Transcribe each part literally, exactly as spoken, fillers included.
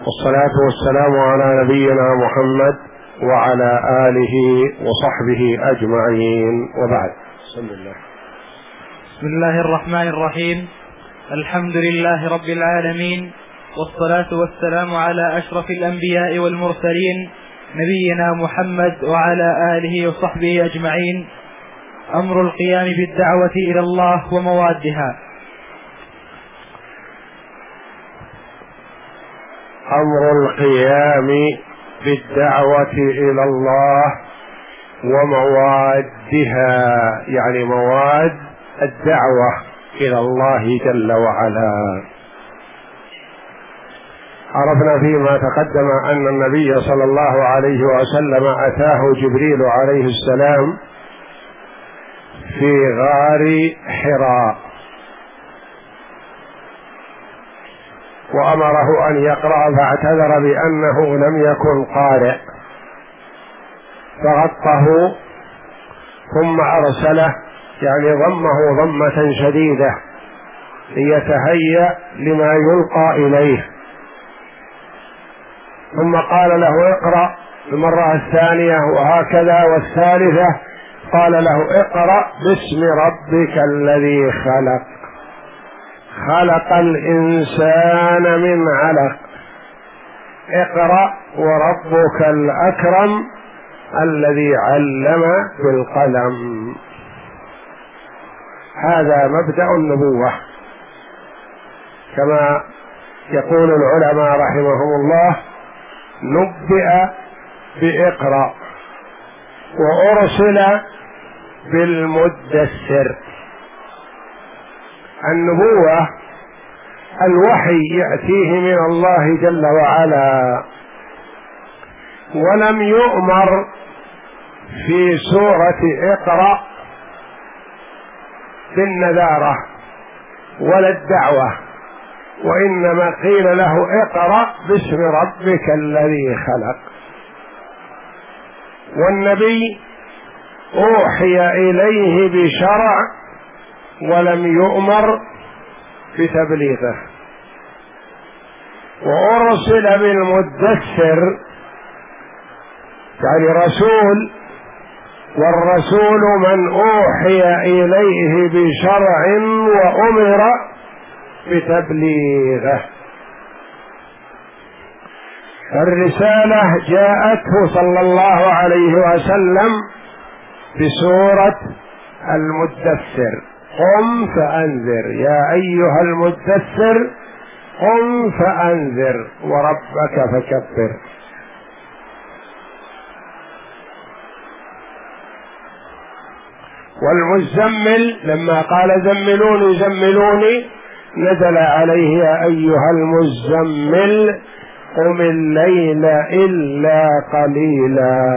والصلاة والسلام على نبينا محمد وعلى آله وصحبه أجمعين، وبعد. بسم الله. بسم الله الرحمن الرحيم. الحمد لله رب العالمين، والصلاة والسلام على أشرف الأنبياء والمرسلين نبينا محمد وعلى آله وصحبه أجمعين. أمر القيام بالدعوة إلى الله وموادها. أمر القيام بالدعوة إلى الله وموادها، يعني مواد الدعوة إلى الله جل وعلا. عرفنا فيما تقدم أن النبي صلى الله عليه وسلم أتاه جبريل عليه السلام في غار حراء وأمره أن يقرأ، فاعتذر بأنه لم يكن قارئ فغطه ثم أرسله، يعني ضمه ضمة شديدة ليتهيأ لما يلقى إليه، ثم قال له اقرأ المرة الثانية وهكذا، والثالثة قال له اقرأ باسم ربك الذي خلق خلق الإنسان من علق اقرأ وربك الأكرم الذي علم بالقلم. هذا مبدأ النبوة كما يقول العلماء رحمهم الله: نبئ بإقرأ وأرسل بالمدثر. النبوة الوحي يأتيه من الله جل وعلا، ولم يؤمر في سورة اقرأ بالنذارة ولا الدعوة، وإنما قيل له اقرأ باسم ربك الذي خلق. والنبي أوحي إليه بشرع ولم يؤمر بتبليغه، وأرسل بالمدثر يعني رسول، والرسول من أوحي إليه بشرع وأمر بتبليغه. الرسالة جاءته صلى الله عليه وسلم بسورة المدثر: قم فأنذر يا أيها المدثر قم فأنذر وربك فكبر. والمزمل لما قال زملوني زملوني نزل عليه: يا أيها المزمل قم الليل إلا قليلا.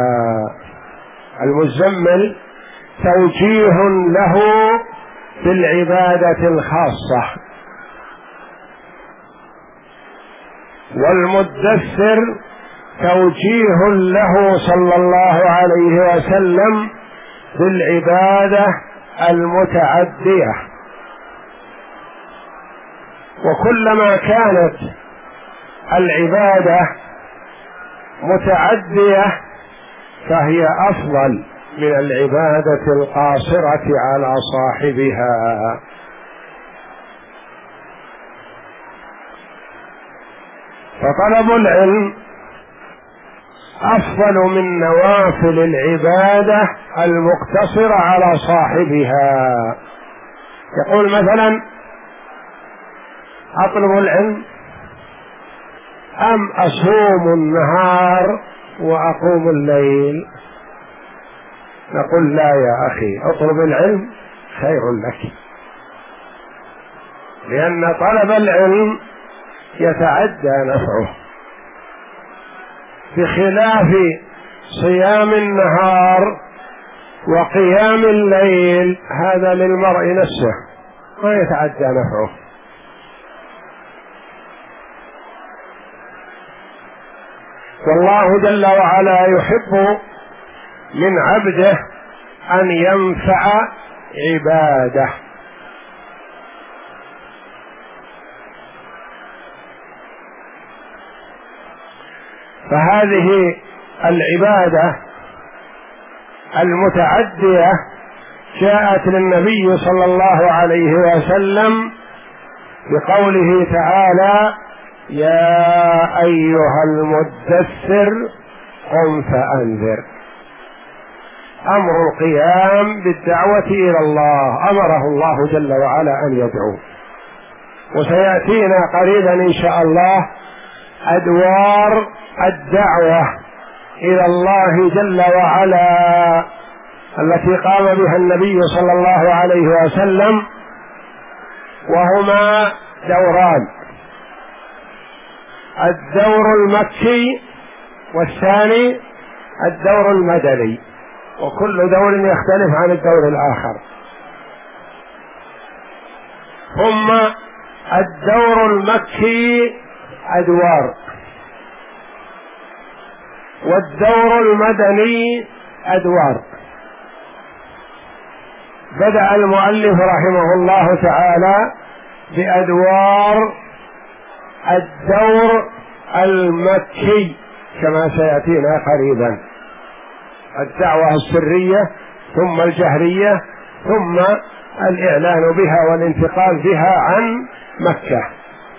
المزمل توجيه له بالعبادة الخاصة، والمدثر توجيه له صلى الله عليه وسلم بالعبادة المتعدية. وكلما كانت العبادة متعدية فهي أفضل من العبادة القاصرة على صاحبها. فطلب العلم أفضل من نوافل العبادة المقتصرة على صاحبها. يقول مثلا: أطلب العلم أم أصوم النهار وأقوم الليل؟ نقول: لا يا أخي، اطلب العلم خير لك، لأن طلب العلم يتعدى نفعه، بخلاف صيام النهار وقيام الليل، هذا للمرء نفسه ما يتعدى نفعه. والله جل وعلا يحب من عبده أن ينفع عباده، فهذه العبادة المتعدية جاءت للنبي صلى الله عليه وسلم بقوله تعالى: يا أيها المدثر قم فأنذر. أمر القيام بالدعوة إلى الله أمره الله جل وعلا أن يدعو، وسيأتينا قريبا إن شاء الله أدوار الدعوة إلى الله جل وعلا التي قام بها النبي صلى الله عليه وسلم، وهما دوران: الدور المكي والثاني الدور المدني، وكل دور يختلف عن الدور الآخر. ثم الدور المكي أدوار، والدور المدني أدوار. بدأ المؤلف رحمه الله تعالى بأدوار الدور المكي كما سيأتينا قريبا: الدعوة السرية، ثم الجهرية، ثم الإعلان بها والانتقال بها عن مكة.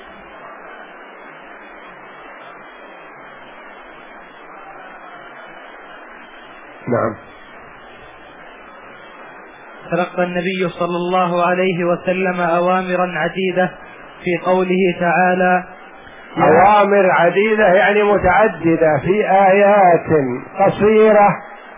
نعم. تلقى النبي صلى الله عليه وسلم أوامرا عديدة في قوله تعالى: أوامر عديدة يعني متعددة في آيات قصيرة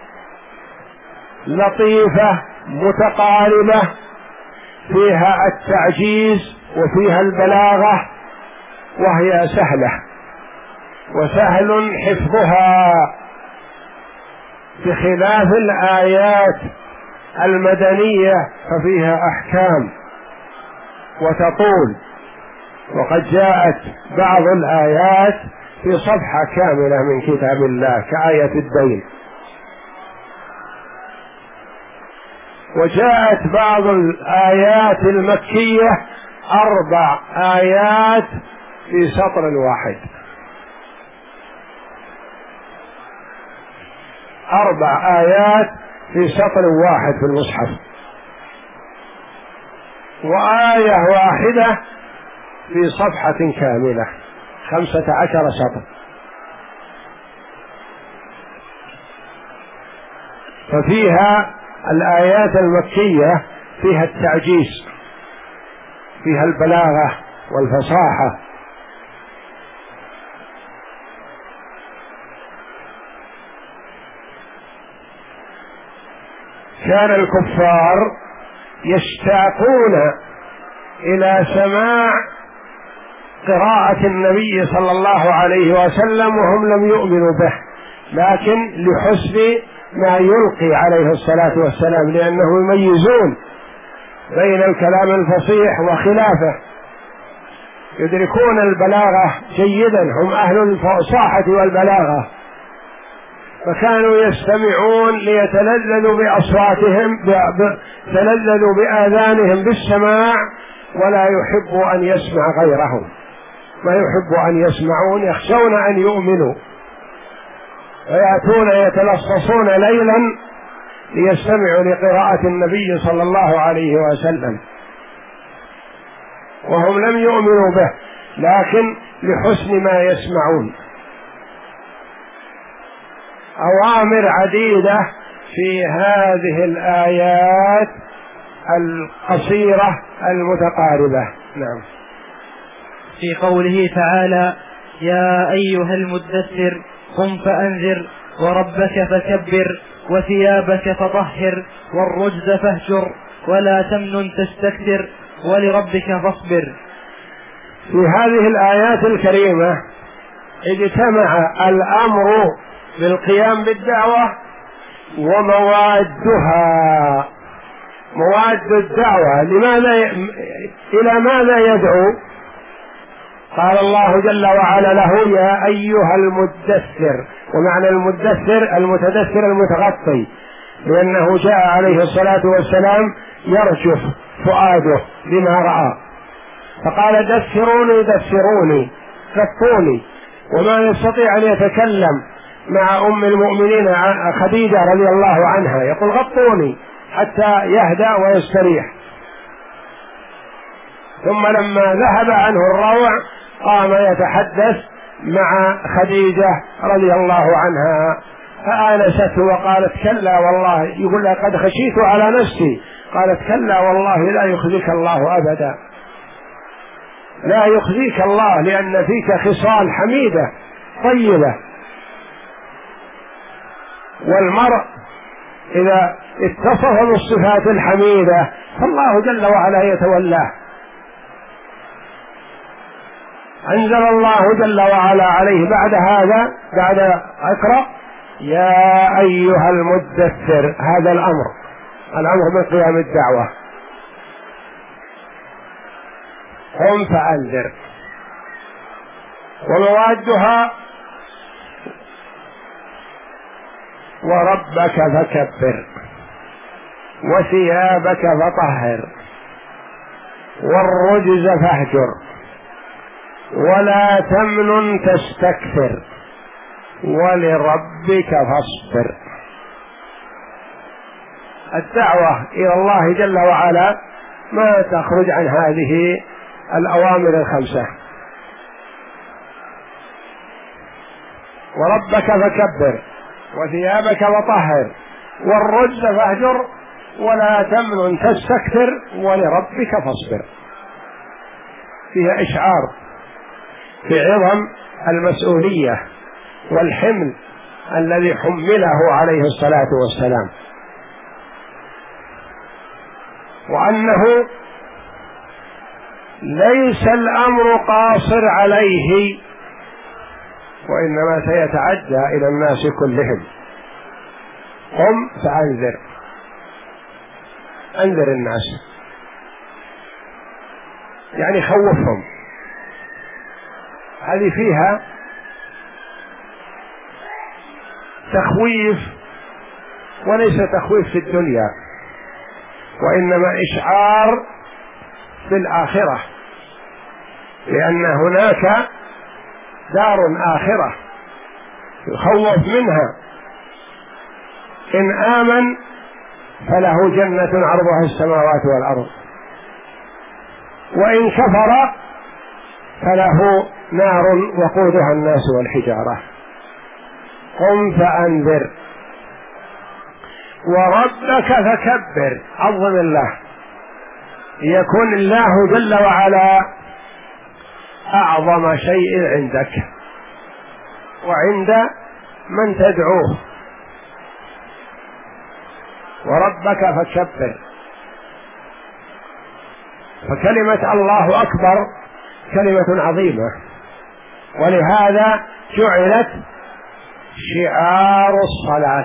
لطيفة متقاربة، فيها التعجيز وفيها البلاغة، وهي سهلة وسهل حفظها، بخلاف الآيات المدنية ففيها أحكام وتطول. وقد جاءت بعض الآيات في صفحة كاملة من كتاب الله كآية الدين، وجاءت بعض الآيات المكية أربع آيات في سطر واحد، أربع آيات في سطر واحد في المصحف، وآية واحدة في صفحة كاملة خمسة عشر سطر. ففيها الآيات المكية فيها التعجيز، فيها البلاغة والفصاحة. كان الكفار يشتاقون إلى سماع قراءة النبي صلى الله عليه وسلم وهم لم يؤمنوا به، لكن لحسن ما يلقي عليه الصلاة والسلام، لأنه يميزون بين الكلام الفصيح وخلافه، يدركون البلاغة جيدا، هم أهل الفصاحة والبلاغة، فكانوا يستمعون ليتلذذوا بأصواتهم، تلذذوا بآذانهم بالسماع، ولا يحب أن يسمع غيرهم، ما يحب أن يسمعون، يخشون أن يؤمنوا، ويأتون يتلصصون ليلا ليستمعوا لقراءة النبي صلى الله عليه وسلم وهم لم يؤمنوا به، لكن لحسن ما يسمعون. أوامر عديدة في هذه الآيات القصيرة المتقاربة. نعم. في قوله تعالى: يا أيها المدثر قم فأنذر وربك فكبر وثيابك فطهر والرجز فاهجر ولا تمنن تستكثر ولربك فاصبر. في هذه الآيات الكريمة اجتمع الأمر بالقيام بالدعوة وموادها. مواد الدعوة لماذا ي... إلى ماذا يدعو؟ قال الله جل وعلا له: يا أيها المدثر. ومعنى المدثر المتدثر المتغطي، لأنه جاء عليه الصلاة والسلام يرجف فؤاده لما رأى، فقال: دثروني دثروني غطوني. وما يستطيع أن يتكلم مع أم المؤمنين خديجة رضي الله عنها، يقول غطوني حتى يهدأ ويستريح. ثم لما ذهب عنه الروع قام يتحدث مع خديجة رضي الله عنها، فآنسته وقالت كلا والله، يقول لها قد خشيت على نفسي، قالت كلا والله لا يخزيك الله أبدا، لا يخزيك الله، لأن فيك خصال حميدة طيبة، والمرء إذا اتصف بالصفات الحميدة فالله جل وعلا يتولاه. أنزل الله جل وعلا عليه بعد هذا، بعد اقرأ يا أيها المدثر، هذا الأمر، الأمر بقيام الدعوة، قم فأنذر. وموادها وربك فكبر وثيابك فطهر والرجز فاهجر ولا تمنن تستكثر ولربك فاصبر. الدعوة إلى الله جل وعلا ما تخرج عن هذه الأوامر الخمسة. وربك فكبر وثيابك فطهر والرجز فاهجر ولا تمنن تستكثر ولربك فاصبر. فيها إشعار بعظم المسؤولية والحمل الذي حمله عليه الصلاة والسلام، وأنه ليس الأمر قاصر عليه، وإنما سيتعدى إلى الناس كلهم. قم فأنذر، أنذر الناس، يعني خوفهم. هذه فيها تخويف، وليس تخويف في الدنيا، وإنما إشعار في الآخرة، لأن هناك دار آخرة يخوف منها. إن آمن فله جنة عرضها السماوات والأرض، وإن كفر فله نار وقودها الناس والحجارة. قم فأنذر وربك فكبر، عظم الله، يكون الله جل وعلا أعظم شيء عندك وعند من تدعوه. وربك فكبر، فكلمة الله أكبر كلمة عظيمة، ولهذا جعلت شعار الصلاة،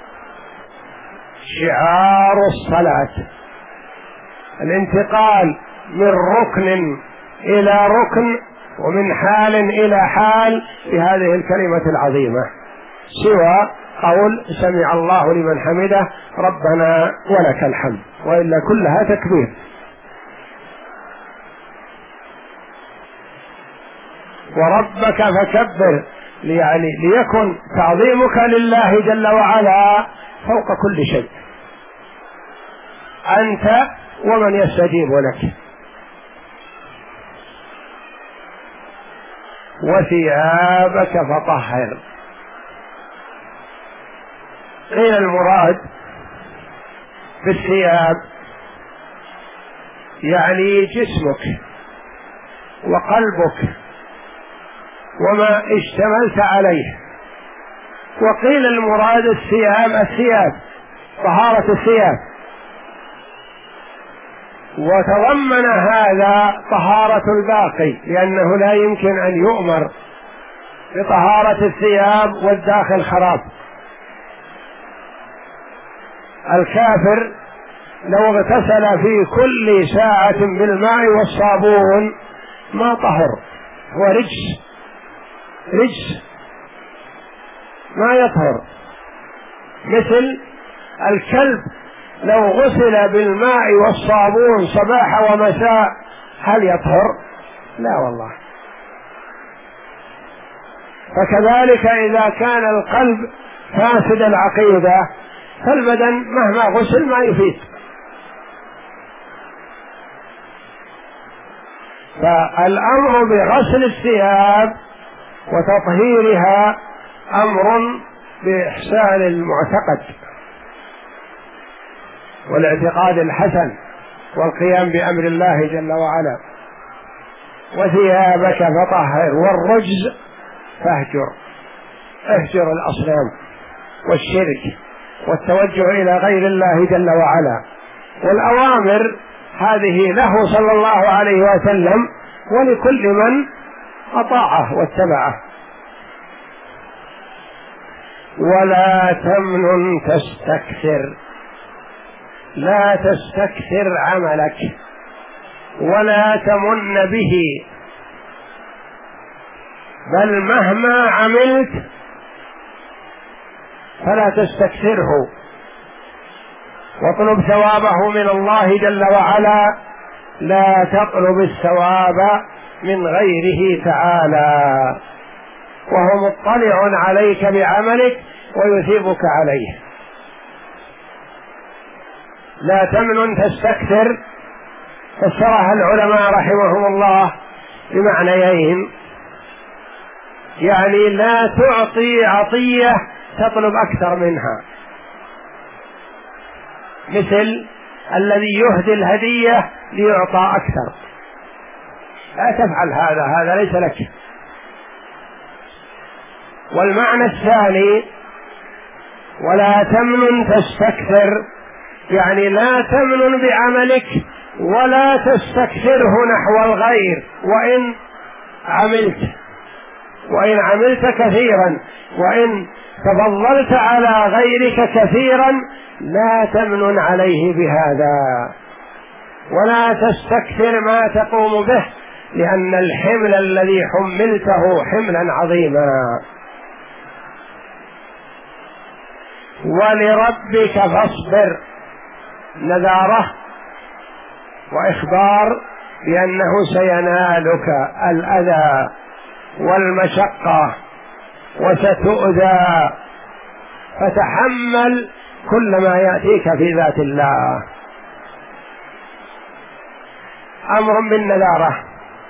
شعار الصلاة، الانتقال من ركن إلى ركن ومن حال إلى حال بهذه الكلمة العظيمة، سوى قول سمع الله لمن حمده ربنا ولك الحمد، وإلا كلها تكبير. وربك فكبر، يعني ليكن تعظيمك لله جل وعلا فوق كل شيء، أنت ومن يستجيب لك. وثيابك فطهر، قيل المراد بالثياب يعني جسمك وقلبك وما اشتملت عليه، وقيل المراد الثياب الثياب طهارة الثياب، وتضمن هذا طهارة الباقي، لأنه لا يمكن أن يؤمر بطهارة الثياب والداخل خراب. الكافر لو اغتسل في كل ساعة بالماء والصابون ما طهر، هو رجس رجس ما يطهر. مثل الكلب لو غسل بالماء والصابون صباح ومساء هل يطهر؟ لا والله. فكذلك إذا كان القلب فاسد العقيدة فالبدن مهما غسل ما يفيد. فالأمر بغسل الثياب وتطهيرها أمر بإحسان المعتقد والاعتقاد الحسن والقيام بأمر الله جل وعلا. وثيابك فطهر والرجز فاهجر، اهجر الأصنام والشرك والتوجه إلى غير الله جل وعلا. والأوامر هذه له صلى الله عليه وسلم ولكل من أطاعه واتبعه. ولا تمنن تستكثر، لا تستكثر عملك ولا تمن به، بل مهما عملت فلا تستكثره، واطلب ثوابه من الله جل وعلا، لا تطلب الثواب من غيره تعالى، وهو مطلع عليك بعملك ويثيبك عليه. لا تمنن تستكثر فسرها العلماء رحمهم الله بمعنيين، يعني لا تعطي عطية تطلب أكثر منها، مثل الذي يهدي الهدية ليعطى أكثر، لا تفعل هذا، هذا ليس لك. والمعنى الثاني ولا تمنن تستكثر، يعني لا تمنن بعملك ولا تستكثره نحو الغير، وإن عملت وإن عملت كثيرا وإن تفضلت على غيرك كثيرا لا تمنن عليه بهذا، ولا تستكثر ما تقوم به، لأن الحمل الذي حملته حملا عظيما. ولربك فاصبر، نذارة وإخبار بأنه سينالك الأذى والمشقة وستؤذى، فتحمل كل ما يأتيك في ذات الله. أمر بالنذارة،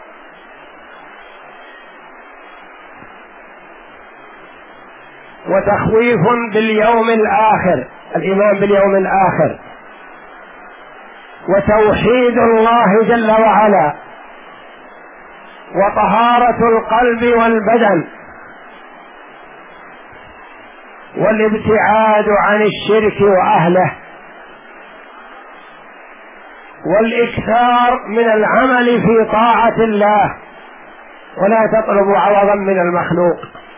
وتخويف باليوم الآخر، الإيمان باليوم الآخر، وتوحيد الله جل وعلا، وطهارة القلب والبدن، والابتعاد عن الشرك وأهله، والإكثار من العمل في طاعة الله، ولا تطلب عوضا من المخلوق.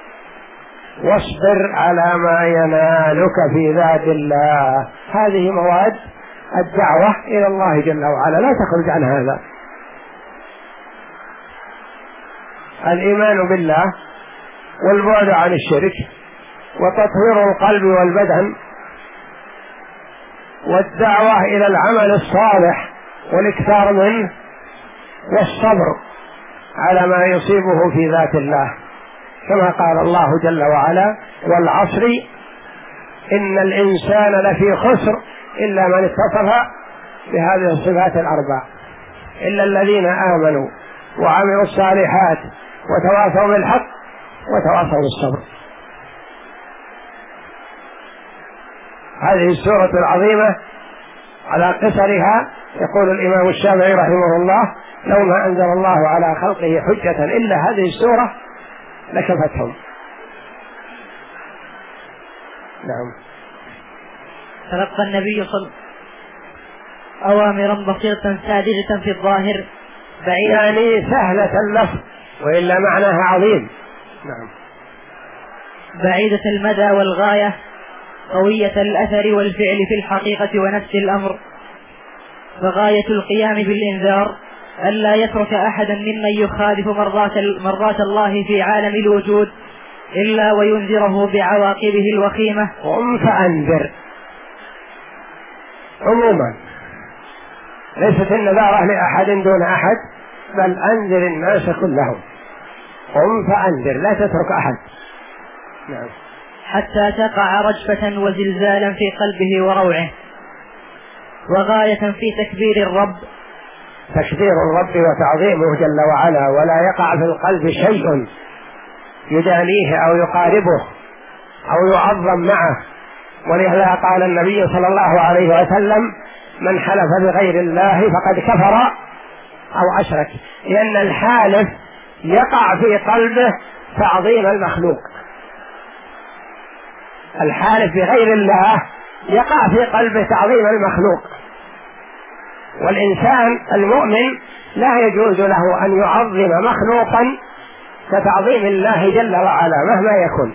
واصبر على ما ينالك في ذات الله. هذه مواد الدعوة إلى الله جل وعلا، لا تخرج عن هذا. الإيمان بالله والبعد عن الشرك وتطهير القلب والبدن والدعوة إلى العمل الصالح والإكثار منه، والصبر على ما يصيبه في ذات الله، كما قال الله جل وعلا: والعصر إن الإنسان لفي خسر إلا من اتصف بهذه الصفات الأربع، إلا الذين آمنوا وعملوا الصالحات وتواصوا بالحق وتواصوا بالصبر. هذه السورة العظيمة على قصرها يقول الإمام الشافعي رحمه الله: لو ما أنزل الله على خلقه حجة إلا هذه السورة لكفتهم. نعم. تلقى النبي صلى أوامرا بسيطة ساذجة في الظاهر بعيدة، يعني سهلة اللفظ وإلا معناها عظيم. نعم. بعيدة المدى والغاية، قوية الأثر والفعل في الحقيقة ونفس الأمر، فغاية القيام بالإنذار ألا يترك أحدا ممن يخالف مرضات الله في عالم الوجود إلا وينذره بعواقبه الوخيمة. قم فأنذر عموما، ليست النذارة لأحد دون أحد، بل أنذر الناس كلهم. قم فأنذر، لا تترك أحد. نعم. حتى تقع رجفة وزلزالا في قلبه وروعه، وغاية في تكبير الرب، تكبير الرب وتعظيمه جل وعلا، ولا يقع في القلب شيء يدانيه أو يقاربه أو يعظم معه. ولهذا قال النبي صلى الله عليه وسلم: من حلف بغير الله فقد كفر أو أشرك، لأن الحالف يقع في قلبه تعظيم المخلوق. الحالف بغير الله يقع في قلبه تعظيم المخلوق، والإنسان المؤمن لا يجوز له أن يعظم مخلوقا كتعظيم الله جل وعلا مهما يكن.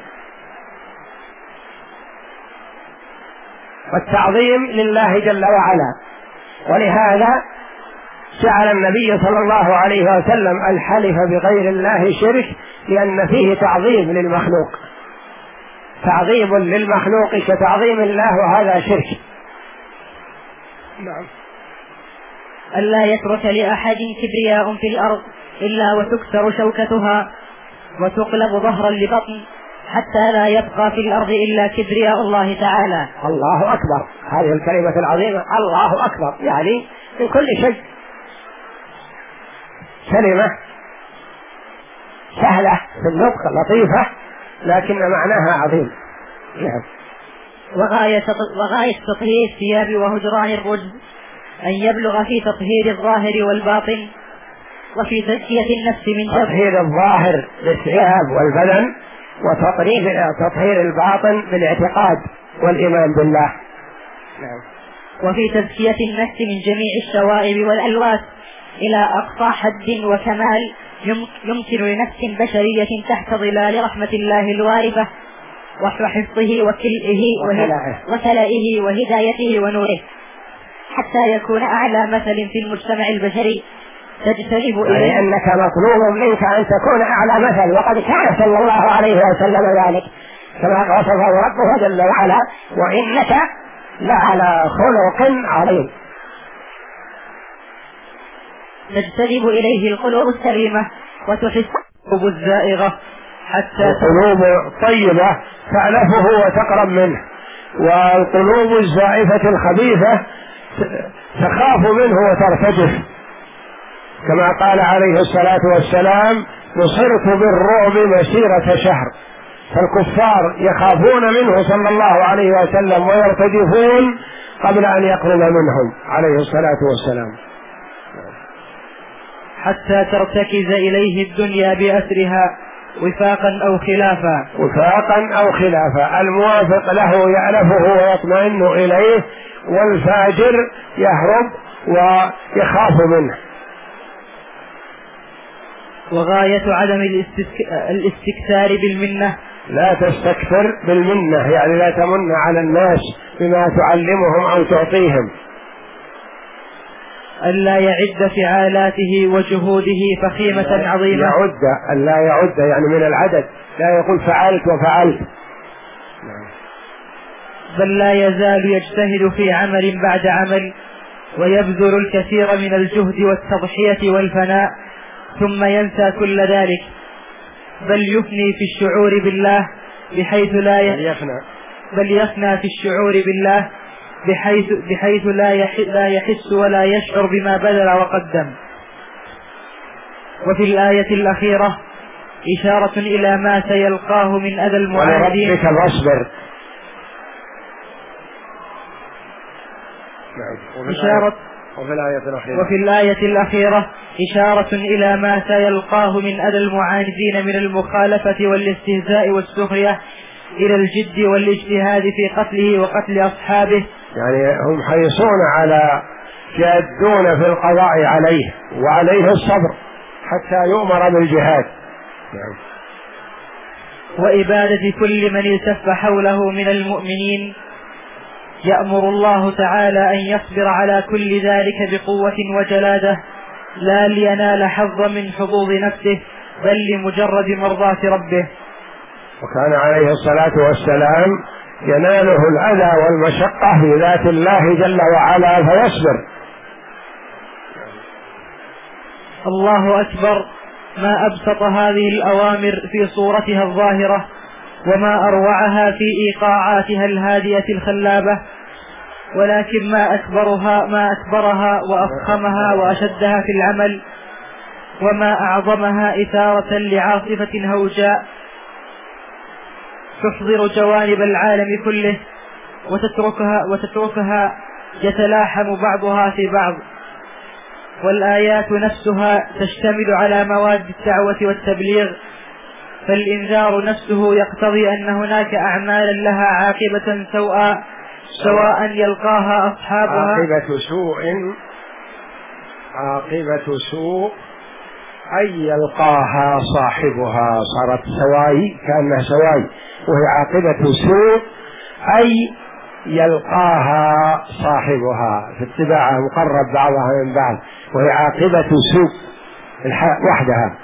والتعظيم لله جل وعلا، ولهذا جعل النبي صلى الله عليه وسلم الحلف بغير الله شرك، لأن فيه تعظيم للمخلوق، تعظيم للمخلوق كتعظيم الله، وهذا شرك. نعم. ألا يترك لأحد كبرياء في الأرض إلا وتكسر شوكتها وتقلب ظهرا لبطن، حتى لا يبقى في الأرض إلا كبرياء الله تعالى. الله أكبر، هذه الكلمة العظيمة، الله أكبر، يعني من كل شيء. كلمة سهلة في النطق لطيفة، لكن معناها عظيم. نعم. وغاية وغاية تطهير الثياب وهجران الرجز أن يبلغ في تطهير الظاهر والباطن، وفي تزكية النفس من جبر. تطهير الظاهر بالثياب والبدن، وتطهير الباطن بالاعتقاد والإيمان بالله. نعم. وفي تزكية النفس من جميع الشوائب والألواث إلى أقصى حد وكمال يمكن لنفس بشرية تحت ظلال رحمة الله الوارفة وحفظه وكلئه وكلائه وهدايته ونوره، حتى يكون أعلى مثل في المجتمع البشري تجتنب إليه. يعني أنك مطلوب منك أن تكون أعلى مثل، وقد كان صلى الله عليه وسلم ذلك كما وصفه ربه جل وعلا: وإنك لعلى خلق عظيم. تجتنب إليه القلوب السليمة وتحس القلوب الزائغة، حتى القلوب طيبة تألفه وتقرب منه، والقلوب الزائفة الخبيثة تخاف منه وترتجف، كما قال عليه الصلاة والسلام: نصرت بالرعب مسيرة شهر. فالكفار يخافون منه صلى الله عليه وسلم ويرتجفون قبل أن يقرب منهم عليه الصلاة والسلام، حتى ترتكز إليه الدنيا بأسرها وفاقا أو خلافا. وفاقا أو خلافا، الموافق له يألفه ويطمئن إليه، والفاجر يهرب ويخاف منه. وغاية عدم الاستكثار بالمنة، لا تستكثر بالمنة، يعني لا تمن على الناس بما تعلمهم أو تعطيهم. ألا يعد فعالاته وجهوده فخيمة عظيمة. يعد، ألا يعد يعني من العدد، لا يقول فعلت وفعلت. بل لا يزال يجتهد في عمل بعد عمل، ويبذل الكثير من الجهد والتضحية والفناء، ثم ينسى كل ذلك، بل يفني في الشعور بالله بحيث لا يفنى بل يفنى في الشعور بالله بحيث بحيث لا يحس ولا يشعر بما بذل وقدم. وفي الآية الأخيرة إشارة إلى ما سيلقاه من أذى المعاندين. ولربك فاصبر. إشارة وفي الآية الأخيرة وفي الآية الأخيرة إشارة إلى ما سيلقاه من أذى المعاندين من المخالفة والاستهزاء والسخرية إلى الجد والاجتهاد في قتله وقتل أصحابه. يعني هم حريصون على يأدون في القضاء عليه، وعليه الصبر حتى يؤمر بالجهاد. يعني. وإبادة كل من التف حوله من المؤمنين. يأمر الله تعالى أن يصبر على كل ذلك بقوة وجلادة، لا لينال حظا من حظوظ نفسه، بل لمجرد مرضاة ربه. وكان عليه الصلاة والسلام يناله الأذى والمشقة في ذات الله جل وعلا فيصبر. الله أكبر. ما أبسط هذه الأوامر في صورتها الظاهرة، وما أروعها في إيقاعاتها الهادئة الخلابة، ولكن ما أكبرها ما أكبرها وأفخمها وأشدها في العمل، وما أعظمها إثارة لعاصفة هوجاء تحضر جوانب العالم كله وتتركها, وتتركها يتلاحم بعضها في بعض. والآيات نفسها تشتمل على مواد الدعوة والتبليغ، فالإنذار نفسه يقتضي أن هناك أعمالا لها عاقبة سوء سواء يلقاها أصحابها. عاقبة سوء عاقبة سوء أي يلقاها صاحبها، صارت سواي كأنها سواي، وهي عاقبة سوء أي يلقاها صاحبها في اتباعها مقرب بعضها من بعض، وهي عاقبة سوء وحدها.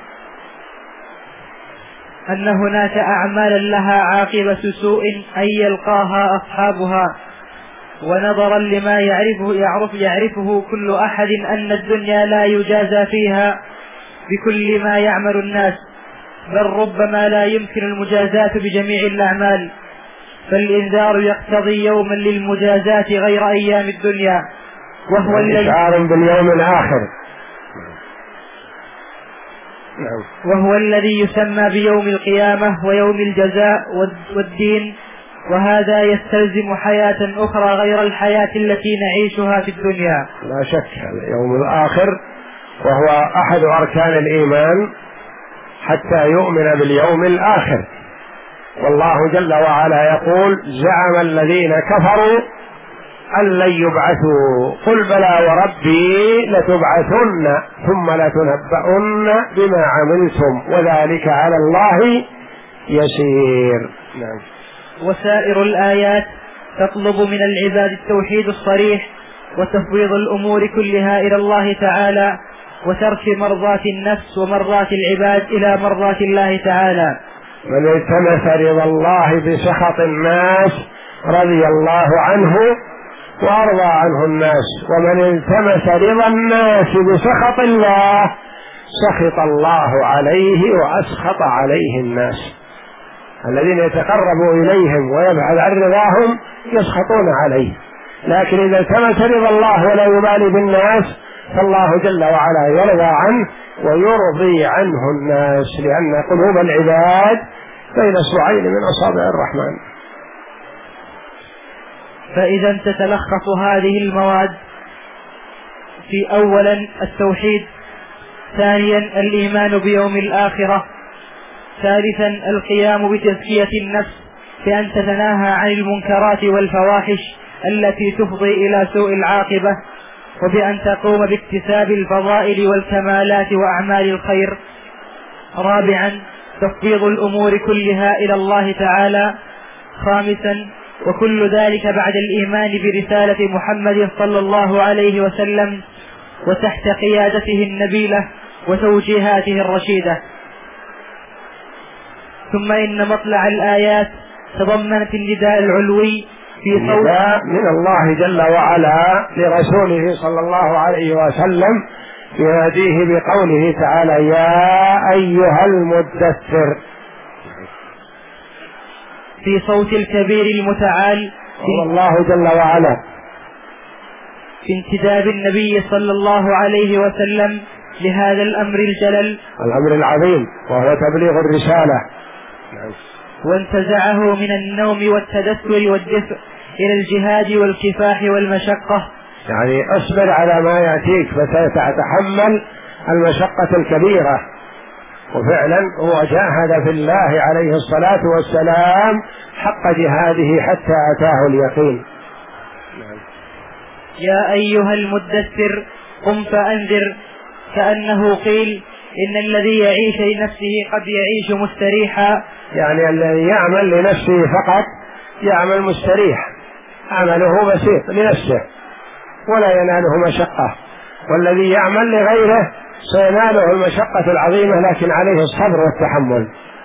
أن هناك أعمالا لها عاقبة سوء أي يلقاها أصحابها، ونظرا لما يعرفه, يعرف يعرفه كل أحد أن الدنيا لا يجازى فيها بكل ما يعمل الناس، بل ربما لا يمكن المجازاة بجميع الأعمال، فالإنذار يقتضي يوما للمجازاة غير أيام الدنيا، وهو إشعار باليوم الآخر، وهو الذي يسمى بيوم القيامة ويوم الجزاء والدين، وهذا يستلزم حياة أخرى غير الحياة التي نعيشها في الدنيا. لا شك اليوم الآخر وهو أحد أركان الإيمان حتى يؤمن باليوم الآخر. والله جل وعلا يقول: زعم الذين كفروا أن لن يبعثوا، قل بلى وربي لتبعثن ثم لتنبؤن بما عملتم وذلك على الله يسير. نعم. وسائر الآيات تطلب من العباد التوحيد الصريح وتفويض الأمور كلها إلى الله تعالى، وترك مرضات النفس ومرضات العباد إلى مرضات الله تعالى. من التمس رضا الله بسخط الناس رضي الله عنه وأرضى عنه الناس، ومن التمس رضا الناس بسخط الله سخط الله عليه وأسخط عليه الناس. الذين يتقربوا إليهم ويبعد عن رضاهم يسخطون عليه، لكن إذا التمس رضا الله ولا يبالي بالناس فالله جل وعلا يرضى عنه ويرضي عنه الناس، لأن قلوب العباد بين اصبعين من أصابع الرحمن. فإذا تتلخص هذه المواد في أولا التوحيد، ثانيا الإيمان بيوم الآخرة، ثالثا القيام بتزكية النفس بأن تتناهى عن المنكرات والفواحش التي تفضي إلى سوء العاقبة، وبأن تقوم باكتساب الفضائل والكمالات وأعمال الخير، رابعا تفويض الأمور كلها إلى الله تعالى، خامسا وكل ذلك بعد الإيمان برسالة محمد صلى الله عليه وسلم وتحت قيادته النبيلة وتوجيهاته الرشيدة. ثم إن مطلع الآيات تضمنت النداء العلوي في صوت من الله جل وعلا لرسوله صلى الله عليه وسلم يناديه بقوله تعالى: يا أيها المدثر، في صوت الكبير المتعال الله جل وعلا في انتداب النبي صلى الله عليه وسلم لهذا الأمر الجلل الأمر العظيم وهو تبليغ الرسالة، وانتزعه من النوم والتدثر والدفء إلى الجهاد والكفاح والمشقة. يعني اصبر على ما يأتيك فستتحمل المشقة الكبيرة. وفعلا هو جاهد في الله عليه الصلاة والسلام حق جهاده حتى أتاه اليقين. يا أيها المدثر قم فأنذر، كأنه قيل إن الذي يعيش لنفسه قد يعيش مستريحا، يعني الذي يعمل لنفسه فقط يعمل مستريح، عمله بسيط لنفسه ولا يناله مشقة، والذي يعمل لغيره سيناله المشقة العظيمة لكن عليه الصبر والتحمل.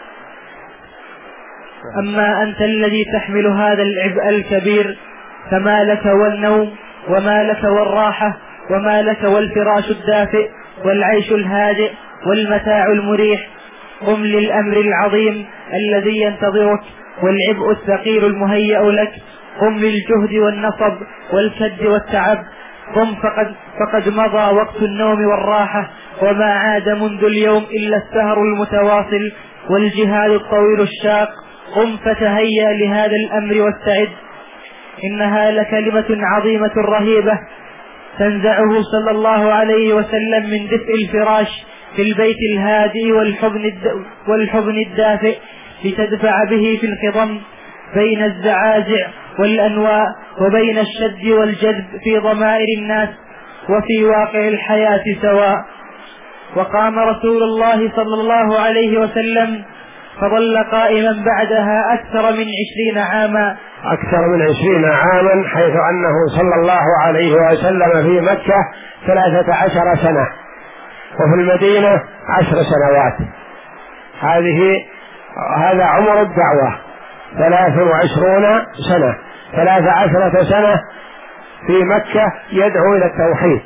أما أنت الذي تحمل هذا العبء الكبير فما لك والنوم، وما لك والراحة، وما لك والفراش الدافئ والعيش الهادئ والمتاع المريح. قم للأمر العظيم الذي ينتظرك والعبء الثقيل المهيأ لك. قم للجهد والنصب والكد والتعب. قم فقد, فقد مضى وقت النوم والراحة، وما عاد منذ اليوم إلا السهر المتواصل والجهاد الطويل الشاق. قم فتهيأ لهذا الأمر واستعد. إنها لكلمة عظيمة رهيبة تنزعه صلى الله عليه وسلم من دفء الفراش في البيت الهادئ والحضن, والحضن الدافئ، لتدفع به في الخضم بين الزعازع والأنواء، وبين الشد والجذب في ضمائر الناس وفي واقع الحياة سواء. وقام رسول الله صلى الله عليه وسلم فظل قائما بعدها أكثر من عشرين عاما أكثر من عشرين عاما حيث أنه صلى الله عليه وسلم في مكة ثلاثة عشر سنة، وفي المدينة عشر سنوات. هذه هذا عمر الدعوة ثلاث وعشرون سنة، ثلاث عشرة سنة في مكة يدعو إلى التوحيد،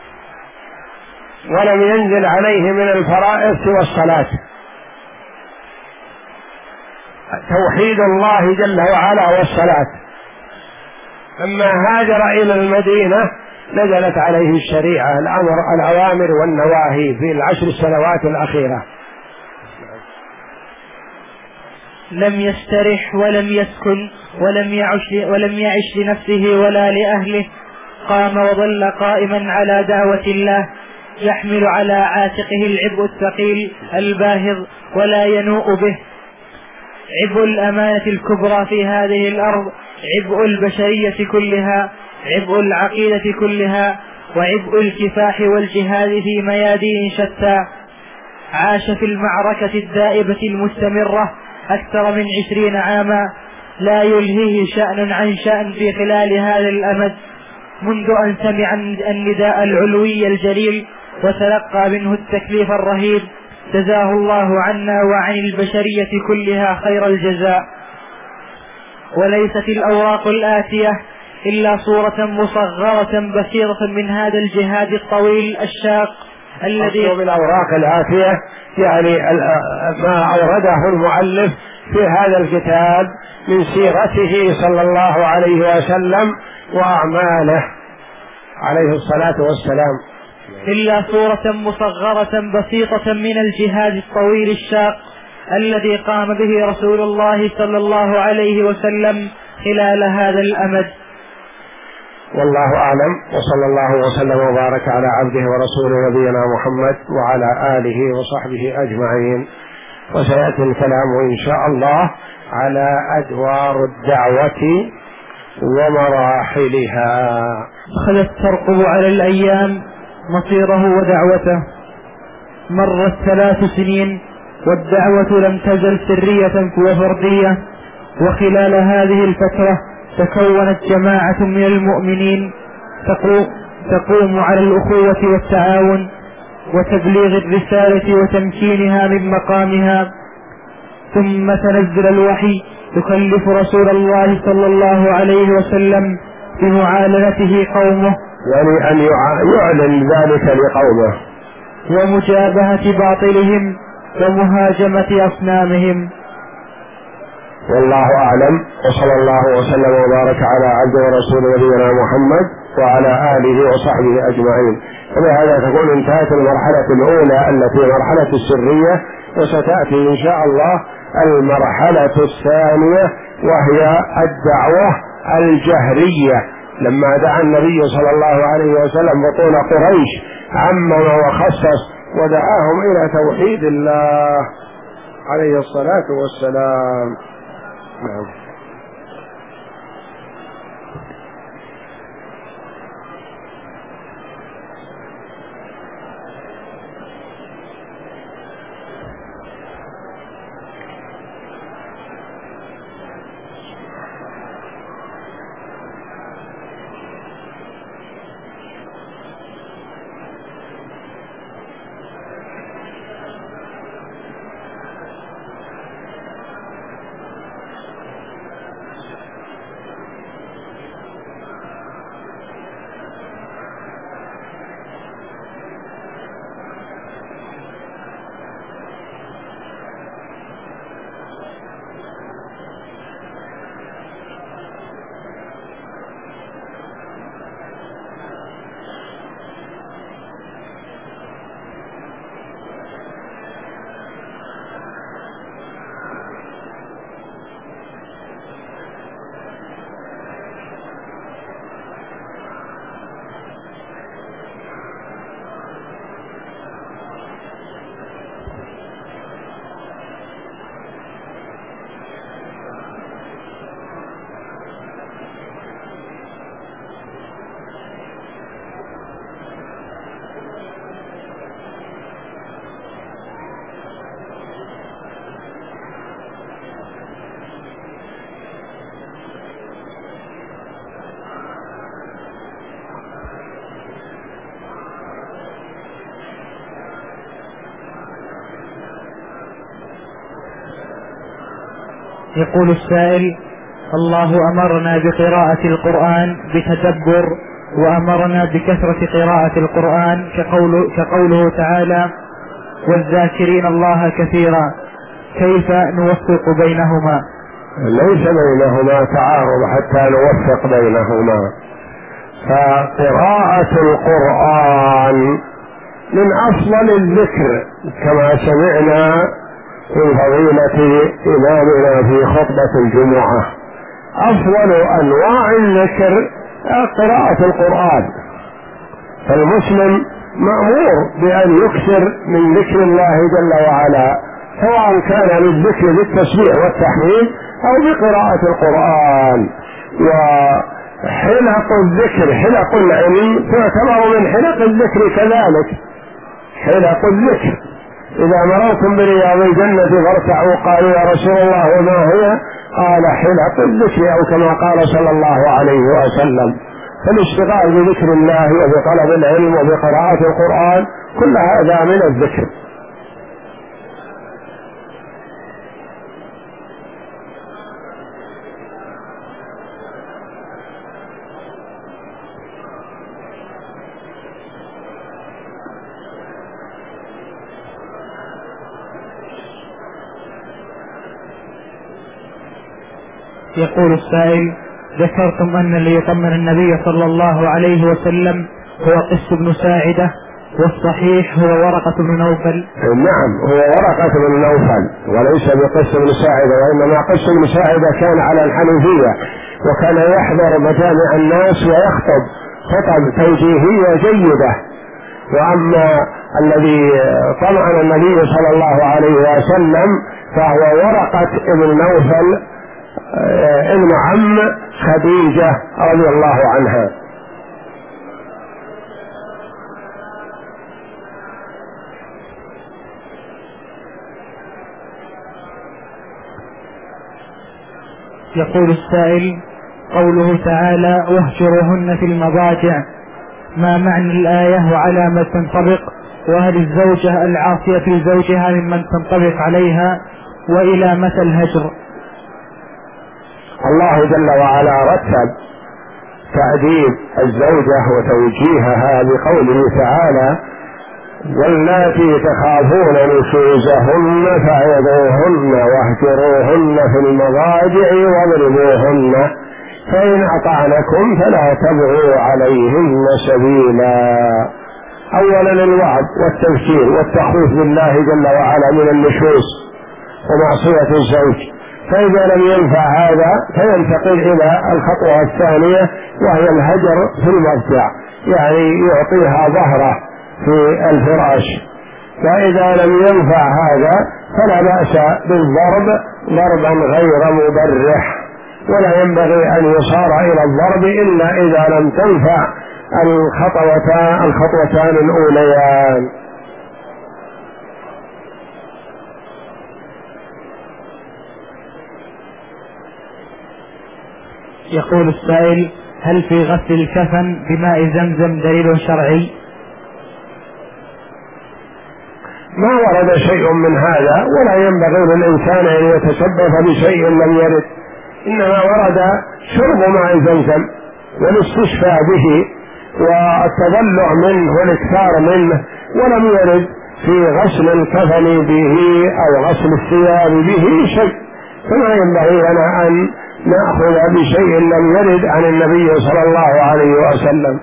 ولم ينزل عليه من الفرائض سوى الصلاة، توحيد الله جل وعلا والصلاة. لما هاجر إلى المدينة نزلت عليه الشريعة، الأمر الأوامر والنواهي في العشر السنوات الأخيرة. لم يسترح ولم يسكن ولم يعش, ولم يعش لنفسه ولا لأهله. قام وظل قائما على دعوة الله، يحمل على عاتقه العبء الثقيل الباهظ ولا ينوء به. عبء الأمانة الكبرى في هذه الأرض، عبء البشرية كلها، عبء العقيدة كلها، وعبء الكفاح والجهاد في ميادين شتى. عاش في المعركة الدائبة المستمرة أكثر من عشرين عاما، لا يلهيه شأن عن شأن في خلال هذا الأمد، منذ أن سمع النداء العلوي الجليل وتلقى منه التكليف الرهيب. جزاه الله عنا وعن البشرية كلها خير الجزاء. وليست الأوراق الآتية إلا صورة مصغرة بسيطة من هذا الجهاد الطويل الشاق الذي بالأوراق الآتية، يعني ما أورده المؤلف في هذا الكتاب من سيرته صلى الله عليه وسلم وأعماله عليه الصلاة والسلام، إلا صورة مصغرة بسيطة من الجهاد الطويل الشاق الذي قام به رسول الله صلى الله عليه وسلم خلال هذا الأمد. والله أعلم، وصلى الله وسلم وبارك على عبده ورسوله نبينا محمد وعلى آله وصحبه أجمعين. وسيأتي الكلام إن شاء الله على أدوار الدعوة ومراحلها. أخذت ترقب على الأيام مصيره ودعوته. مرت ثلاث سنين والدعوة لم تزل سرية وفردية، وخلال هذه الفترة تكونت جماعة من المؤمنين تقوم على الأخوة والتعاون وتبليغ الرسالة وتمكينها من مقامها. ثم تنزل الوحي يكلف رسول الله صلى الله عليه وسلم بمعالجته قومه، يعني أن يعلن ذلك لقومه، ومجابهة باطلهم ومهاجمة أصنامهم. والله أعلم، وصلى الله وسلم وبارك على عبده ورسوله نبينا محمد وعلى آله وصحبه أجمعين. وبهذا تكون انتهت المرحلة الأولى التي مرحلة السرية، وستأتي إن شاء الله المرحلة الثانية وهي الدعوة الجهرية. لما دعا النبي صلى الله عليه وسلم بطون قريش عمم وخصص ودعاهم إلى توحيد الله عليه الصلاة والسلام. نعم. يقول السائل: الله أمرنا بقراءة القرآن بتدبر، وأمرنا بكثرة قراءة القرآن كقول كقوله تعالى: والذاكرين الله كثيرا، كيف نوفق بينهما؟ ليس بينهما تعارض حتى نوفق بينهما، فقراءة القرآن من أفضل الذكر كما سمعنا من فضيلة إمامنا في خطبة الجمعة. أفضل أنواع الذكر قراءة القرآن، فالمسلم مأمور بأن يكثر من ذكر الله جل وعلا، سواء كان للذكر بالتسبيح والتحميد أو بقراءة القرآن. وحلق الذكر، حلق العلم، تعتبر من حلق الذكر كذلك. حلق الذكر إذا مررتم برياض الجنة فارتعوا قالوا يا رسول الله وما هي؟ قال حلق الذكر، أو كما قال صلى الله عليه وسلم. فالاشتغال بذكر الله وبطلب العلم وبقراءة القرآن كل هذا من الذكر. يقول السائل: ذكرتم أن اللي يطمن النبي صلى الله عليه وسلم هو قس بن ساعدة، والصحيح هو ورقة بن نوفل. نعم، هو ورقة بن نوفل وليس بقس بن ساعدة، وإنما قس بن ساعدة كان على الحنيفية، وكان يحضر مجامع الناس ويخطب خطب توجيهية جيدة. وأما الذي طمأن النبي صلى الله عليه وسلم فهو ورقة بن نوفل ابن عم خديجة رضي الله عنها. يقول السائل: قوله تعالى: واهجروهن في المضاجع، ما معنى الآية وعلى ما تنطبق؟ وهل الزوجة العاصية لزوجها ممن تنطبق عليها؟ وإلى متى الهجر؟ الله جل وعلا رتب تأديب الزوجة وتوجيهها بقوله تعالى: واللاتي تخافون نشوزهن فعظوهن واهجروهن في المضاجع واضربوهن فإن أطعنكم فلا تبغوا عليهن سبيلا. أولا الوعظ والتذكير والتخويف بالله جل وعلا من النشوز ومعصية الزوج. فإذا لم ينفع هذا فينتقل إلى الخطوة الثانية وهي الهجر في المضجع، يعني يعطيها ظهره في الفراش. فإذا لم ينفع هذا فلا بأس بالضرب ضربا غير مبرح، ولا ينبغي أن يصار إلى الضرب إلا إذا لم تنفع الخطوتان الخطوتان الأوليان. يقول السائل: هل في غسل الكفن بماء زمزم دليل شرعي؟ ما ورد شيء من هذا، ولا ينبغي للإنسان أن يتشبث بشيء لم يرد، إنما ورد شرب ماء زمزم والاستشفاء به والتضلع منه والاكثار منه، ولم يرد في غسل الكفن به أو غسل الثياب به شيء، فما ينبغي لنا أن نأخذ بشيء لم يرد عن النبي صلى الله عليه وسلم.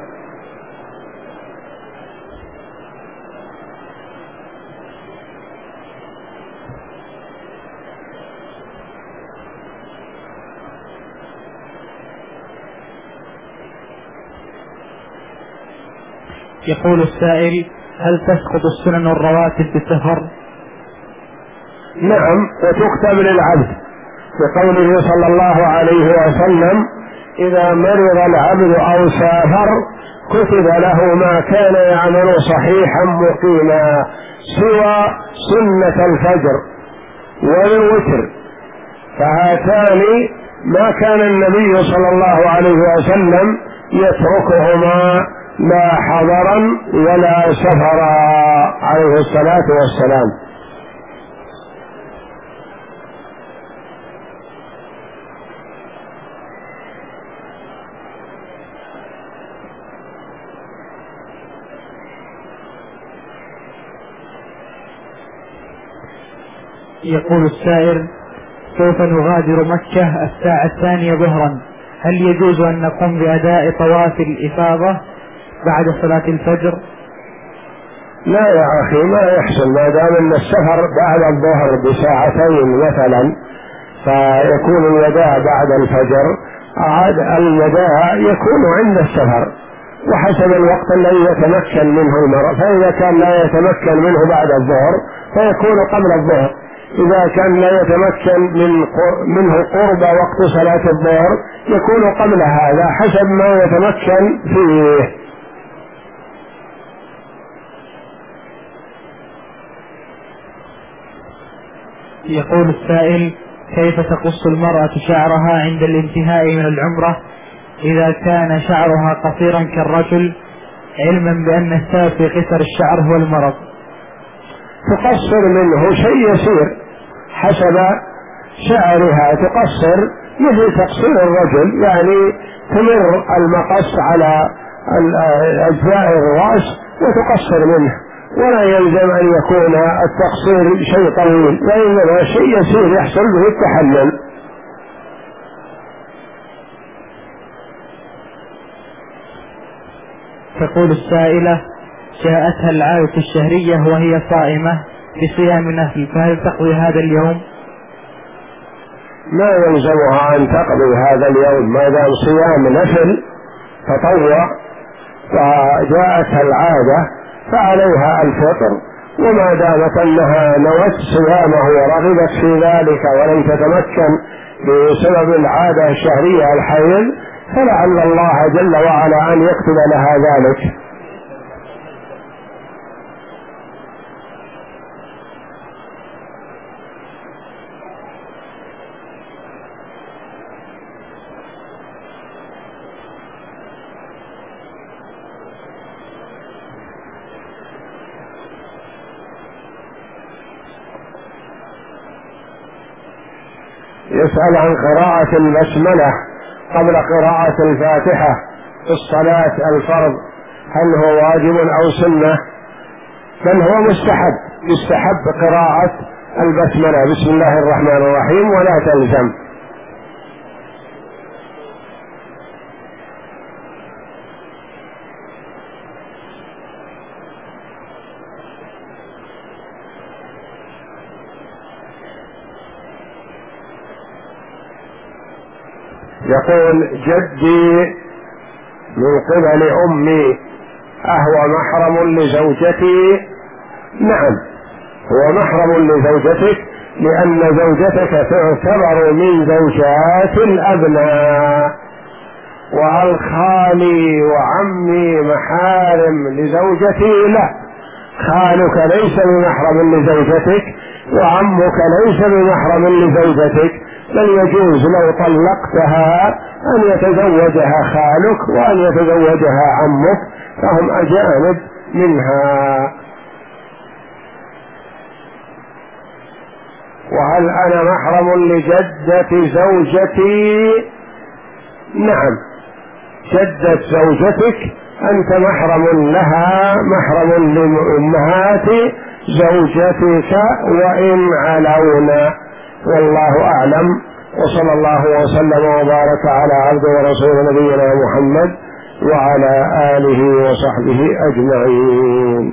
يقول السائل: هل تسقط السنن الرواتب بالسفر؟ نعم، وتكتب للعبد بقوله صلى الله عليه وسلم: إذا مرض العبد أو سافر كتب له ما كان يعمل صحيحا مقيما سوى سنة الفجر والوتر، فهاتان ما كان النبي صلى الله عليه وسلم يتركهما لا حضرا ولا سفرا عليه الصلاة والسلام. يقول السائل: سوف نغادر مكة الساعة الثانية ظهرا، هل يجوز أن نقوم بأداء طواف الإفاضة بعد صلاة الفجر؟ لا يا أخي، ما يحصل، ما دام أن السفر بعد الظهر بساعتين مثلا فيكون الوداع بعد الفجر، عاد الوداع يكون عند السفر وحسب الوقت الذي يتمكن منه المرء، فإذا كان لا يتمكن منه بعد الظهر فيكون قبل الظهر، إذا كان لا يتمكن من منه قرب وقت صلاة الظهر يكون قبل هذا حسب ما يتمكن فيه. يقول السائل: كيف تقص المرأة شعرها عند الانتهاء من العمرة إذا كان شعرها قصيرا كالرجل، علما بأن السبب في قصر الشعر هو المرض؟ تقصر منه شيء يسير حسب شعرها، تقصر مثل تقصير الرجل، يعني تمر المقص على أجزاء الرأس وتقصر منه، ولا يلزم أن يكون التقصير شيء طويل، وإنما شيء يسير يحصل به التحلل. تقول السائلة: جاءتها العادة الشهرية وهي صائمة بصيام نفل، فهل تقضي هذا اليوم؟ ما يلزمها أن تقضي هذا اليوم ما دام صيام نفل تطوع، وجاءتها العادة فعليها الفطر، وما دامت أنها نوت صيامه ورغبت في ذلك ولم تتمكن بسبب العادة الشهرية الحيض فلعل الله جل وعلا أن يكتب لها ذلك. يسأل عن قراءة البسملة قبل قراءة الفاتحة في الصلاة الفرض، هل هو واجب أو سنة؟ بل هو مستحب، يستحب قراءة البسملة بسم الله الرحمن الرحيم ولا تلزم. يقول: جدي من قبل أمي أهو محرم لزوجتي؟ نعم، هو محرم لزوجتك، لأن زوجتك تعتبر من زوجات الأبناء، والخالي وعمي محارم لزوجتي؟ لا، خالك ليس بمحرم لزوجتك، وعمك ليس بمحرم لزوجتك، بل يجوز لو طلقتها أن يتزوجها خالك وأن يتزوجها عمك، فهم أجانب منها. وهل أنا محرم لجدة زوجتي؟ نعم، جدة زوجتك أنت محرم لها، محرم لأمهات زوجتك وإن علونا، والله أعلم. وصلى الله وسلم وبارك على عبده ورسوله نبينا محمد وعلى آله وصحبه أجمعين.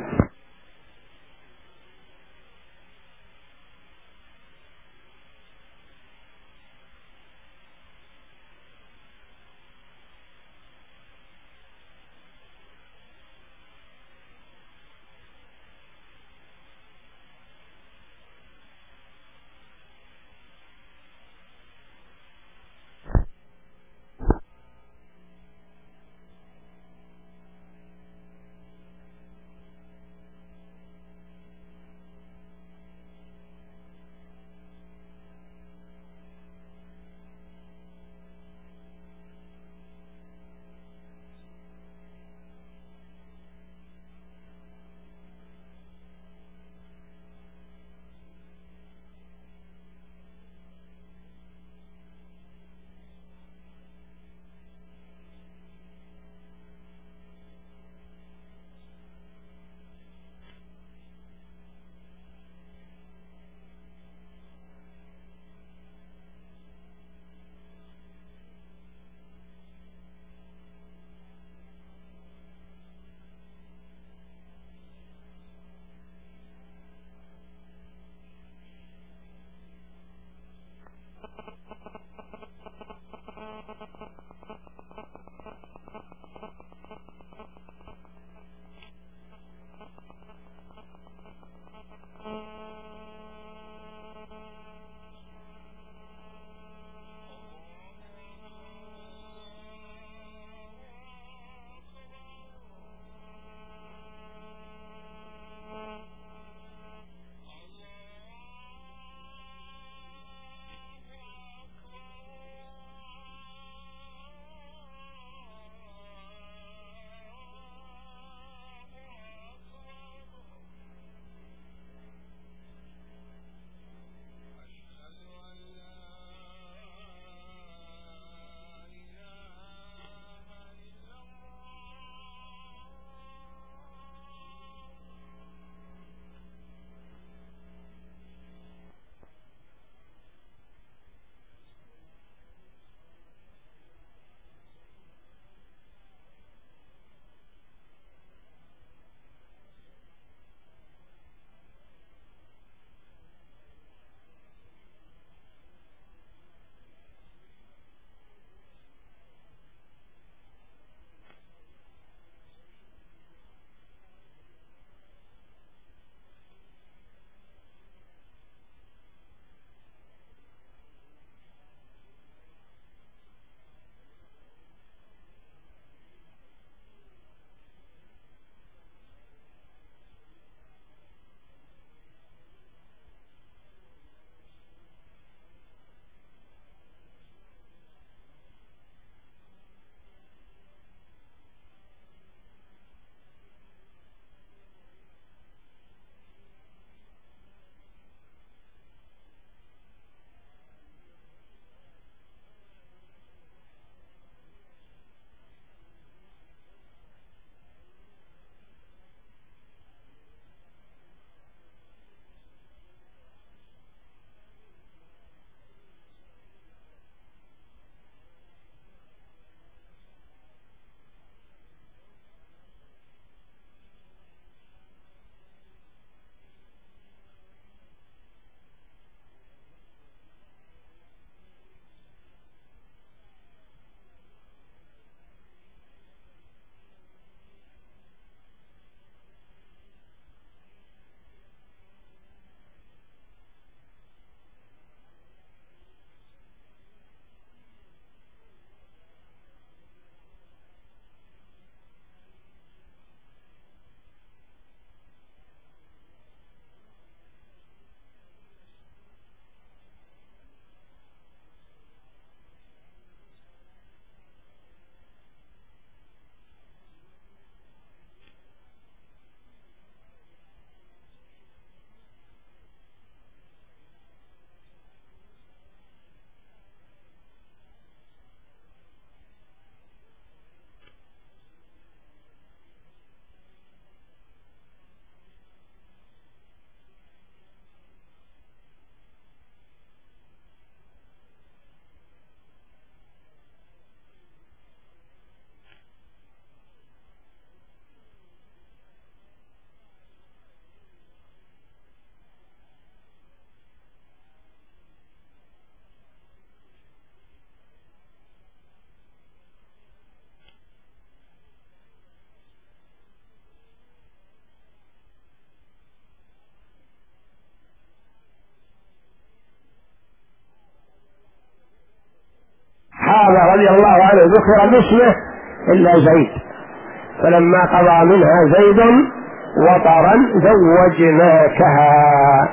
الصحابة رضي الله عنه ذكر باسمه إلا زيد، فلما قضى منها زيد وطرا زوجناكها،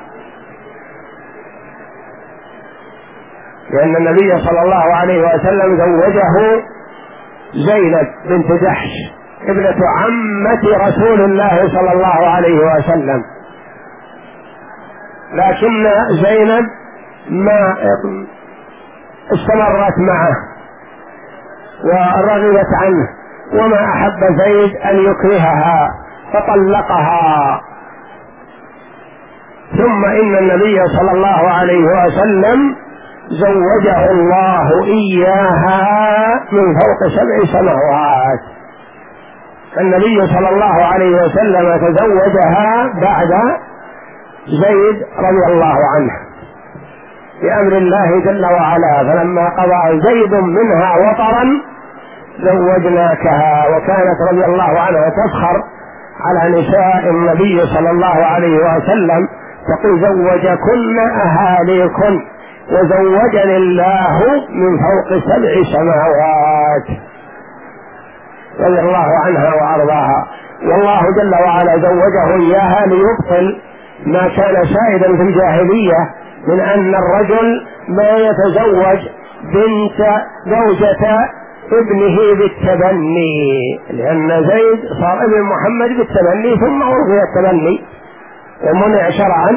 لأن النبي صلى الله عليه وسلم زوجه زينب بنت جحش ابنة عمة رسول الله صلى الله عليه وسلم، لكن زينب ما استمرت معه ورغبت عنه وما أحب زيد أن يكرهها فطلقها. ثم إن النبي صلى الله عليه وسلم زوجه الله إياها من فوق سبع سماوات، النبي صلى الله عليه وسلم تزوجها بعد زيد رضي الله عنه بأمر الله جل وعلا، فلما قضى زيد منها وطرا زوجناكها. وكانت رضي الله عنها تفخر على نساء النبي صلى الله عليه وسلم تقول زوجكن أهاليكن وزوجني الله من فوق سبع سماوات، رضي الله عنها وأرضاها. والله جل وعلا زوجه إياها ليبطل ما كان سائدا في الجاهلية من أن الرجل ما يتزوج بنت زوجة ابنه بالتبني، لأن زيد صار ابن محمد بالتبني ثم ألغي التبني ومنع شرعا،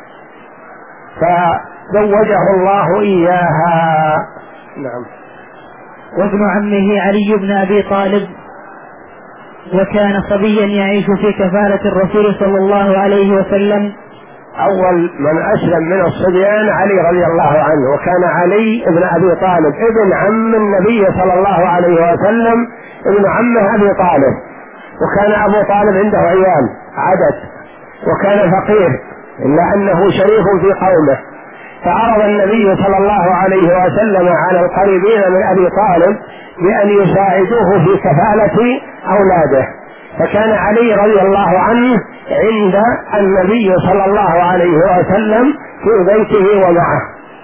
فزوجه الله إياها. نعم. وابن عمه علي بن أبي طالب، وكان صبيا يعيش في كفالة الرسول صلى الله عليه وسلم. أول من أسلم من الصبيان علي رضي الله عنه، وكان علي ابن أبي طالب ابن عم النبي صلى الله عليه وسلم ابن عمه أبي طالب، وكان أبو طالب عنده عيال عدد وكان فقير إلا أنه شريف في قومه، فعرض النبي صلى الله عليه وسلم على القريبين من أبي طالب بأن يساعدوه في كفالة أولاده، فكان علي رضي الله عنه عند النبي صلى الله عليه وسلم في بيته ومعه،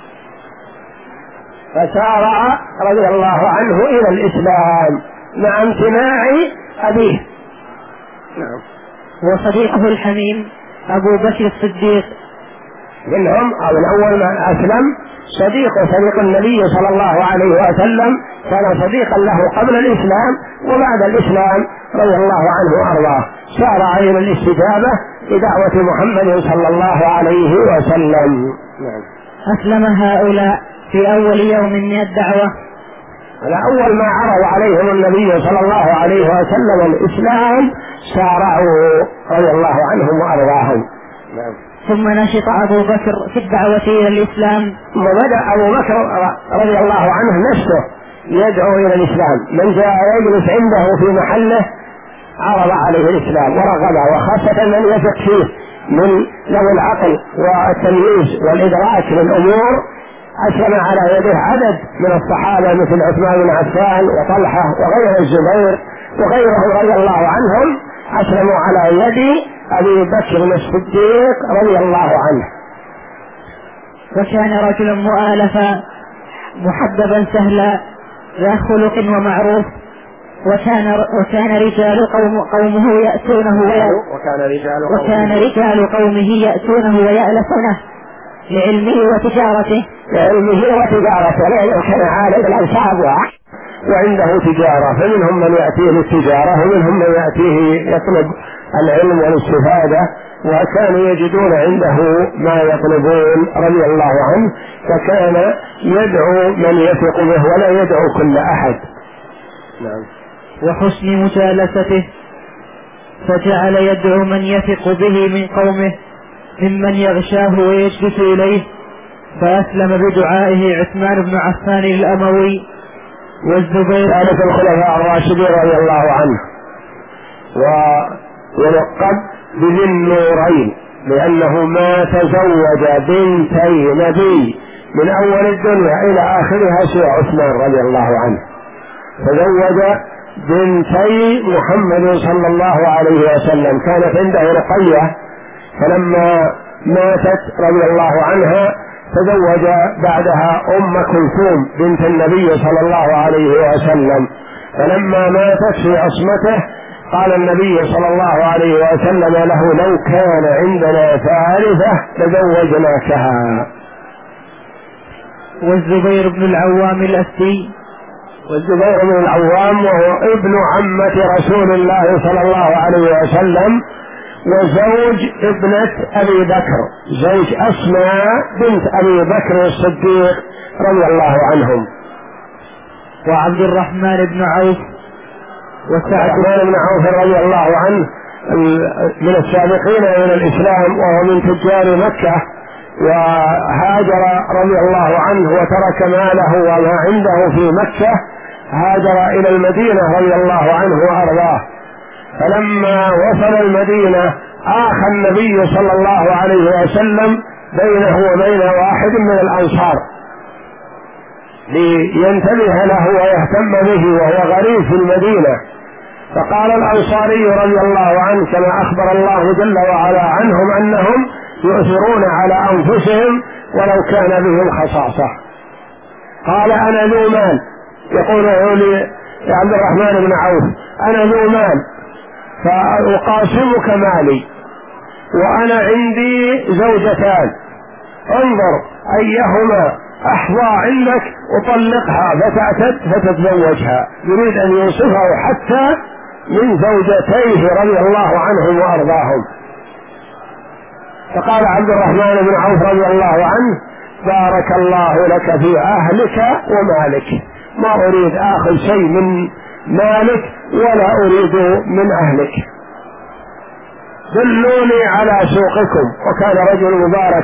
فسارع رضي الله عنه إلى الإسلام مع امتناع أبيه. نعم. وصديقه الحميم أبو بكر الصديق منهم أو من أول ما أسلم صديقه صديق النبي صلى الله عليه وسلم، كان صديقا له قبل الإسلام وبعد الإسلام رضي الله عنه وأرضاه، سارع إلى الاستجابة لدعوة محمد صلى الله عليه وسلم. نعم. أسلم هؤلاء في أول يوم من الدعوة، على أول ما عرض عليهم النبي صلى الله عليه وسلم الإسلام سارعوا رضي الله عنهم وأرضاهم. نعم. ثم نشط أبو بكر في الدعوة إلى الإسلام، ثم بدأ أبو بكر رضي الله عنه نفسه يدعو إلى الإسلام، من جاء يجلس عنده في محله عرض عليه الإسلام ورغبه، وخاصة من يثق فيه من ذوي العقل والتمييز والإدراك للأمور أسلم على يده عدد من الصحابة مثل عثمان بن عفان وطلحة وغير الزبير وغيرهم رضي الله عنهم، أسلموا على يد أبي بكر الصديق رضي الله عنه. وكان رجلا مؤلفا محببا سهلا ذا خلق ومعروف، وكان وكان رجال قوم قومه يأتونه وكان رجال قومه, وكان رجال قومه يأتونه ويألفونه لعلمه وتجارته لعلمه وتجارته لأنه كان عالم الأنصاب وعنده تجارة، فمنهم من يأتيه للتجارة ومنهم من يأتيه يطلب العلم والاستفادة، وكانوا يجدون عنده ما يطلبون رضي الله عنه، فكان يدعو من يثق به ولا يدعو كل أحد. نعم. وحسن مجالسته، فجعل يدعو من يثق به من قومه ممن يغشاه ويجلس إليه، فأسلم بدعائه عثمان بن عفان الأموي والزبير ثالث الخلفاء الراشدين رضي الله عنه، ويلقب بذي النورين لأنه ما تزوج بنتي نبي من أول الدنيا إلى آخرها سوى عثمان رضي الله عنه، تزوج بنتي محمد صلى الله عليه وسلم، كانت عنده رقية، فلما ماتت رضي الله عنها تزوج بعدها أم كلثوم بنت النبي صلى الله عليه وسلم، فلما ماتت في عصمته قال النبي صلى الله عليه وسلم له: لو كان عندنا ثالثة لزوجناكها. والزبير بن العوام الأسدي. والزبير بن العوام وهو ابن عمة رسول الله صلى الله عليه وسلم وزوج ابنة أبي بكر، زوج أسماء بنت أبي بكر الصديق رضي الله عنهم. وعبد الرحمن بن عوف وسعد بن عوف رضي الله عنه من السابقين إلى الإسلام، وهو من تجار مكة، وهاجر رضي الله عنه وترك ماله وما عنده في مكة، هاجر إلى المدينة رضي الله عنه وأرضاه. فلما وصل المدينة آخى النبي صلى الله عليه وسلم بينه وبين واحد من الأنصار لينتبه له ويهتم به، وهو غريب في المدينة. فقال الأنصاري رضي الله عنه كما أخبر الله جل وعلا عنهم أنهم يؤثرون على أنفسهم ولو كان بهم خصاصة، قال: أنا ذو مال، يقوله لعبد الرحمن بن عوف: أنا ذو مال فأقاسمك مالي، وأنا عندي زوجتان، انظر أيهما أحظى عندك أطلقها فتعتد فتتزوجها. يريد أن يوصفه حتى من زوجتيه رضي الله عنهم وأرضاهم. فقال عبد الرحمن بن عوف رضي الله عنه: بارك الله لك في أهلك ومالك، ما أريد آخذ شيء من مالك ولا أريد من أهلك، دلوني على سوقكم. وكان رجل مبارك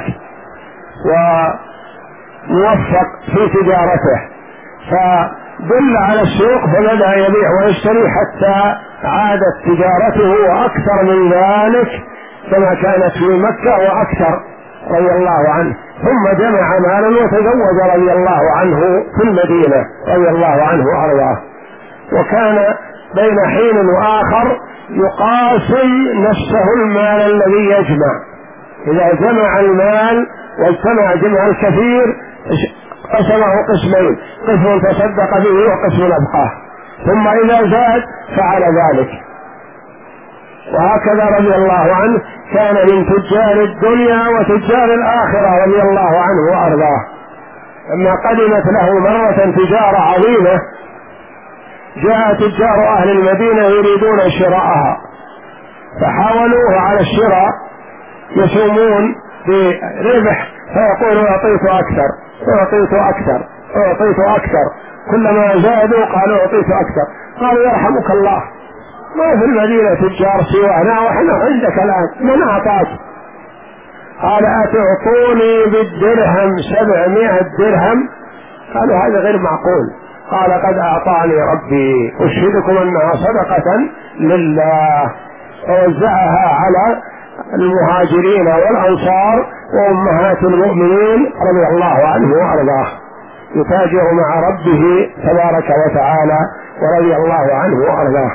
وموفق في تجارته، فدل على السوق فبدأ يبيع ويشتري حتى عادت تجارته وأكثر من ذلك كما كانت في مكة وأكثر رضي الله عنه. ثم جمع مالا وتزوج رضي الله عنه في المدينة رضي الله عنه وأرضاه. وكان بين حين وآخر يقاسم نفسه المال الذي يجمع، إذا جمع المال واجتمع جمع الكثير قسمه قسمين، قسم تصدق به وقسم أبقاه، ثم إذا زاد فعل ذلك. وهكذا رضي الله عنه كان من تجار الدنيا وتجار الآخرة رضي الله عنه وأرضاه. لما قدمت له مرة تجارة عظيمة جاء تجار أهل المدينة يريدون شراءها، فحاولوه على الشراء يسومون بربح، فيقول: أعطيت أكثر أعطيت أكثر أعطيت أكثر، كلما زادوا قالوا: أعطيت أكثر. قالوا: يرحمك الله، ما في المدينة تجار سوانا ونحن عندك الآن، من أعطاك؟ قال: أتعطوني بالدرهم سبعمائة درهم؟ قالوا: هذا غير معقول. قال: قد أعطاني ربي، أشهدكم أنها صدقة لله، ووزعها على المهاجرين والأنصار وأمهات المؤمنين رضي الله عنه وأرضاه، يتاجر مع ربه تبارك وتعالى ورضي الله عنه وأرضاه.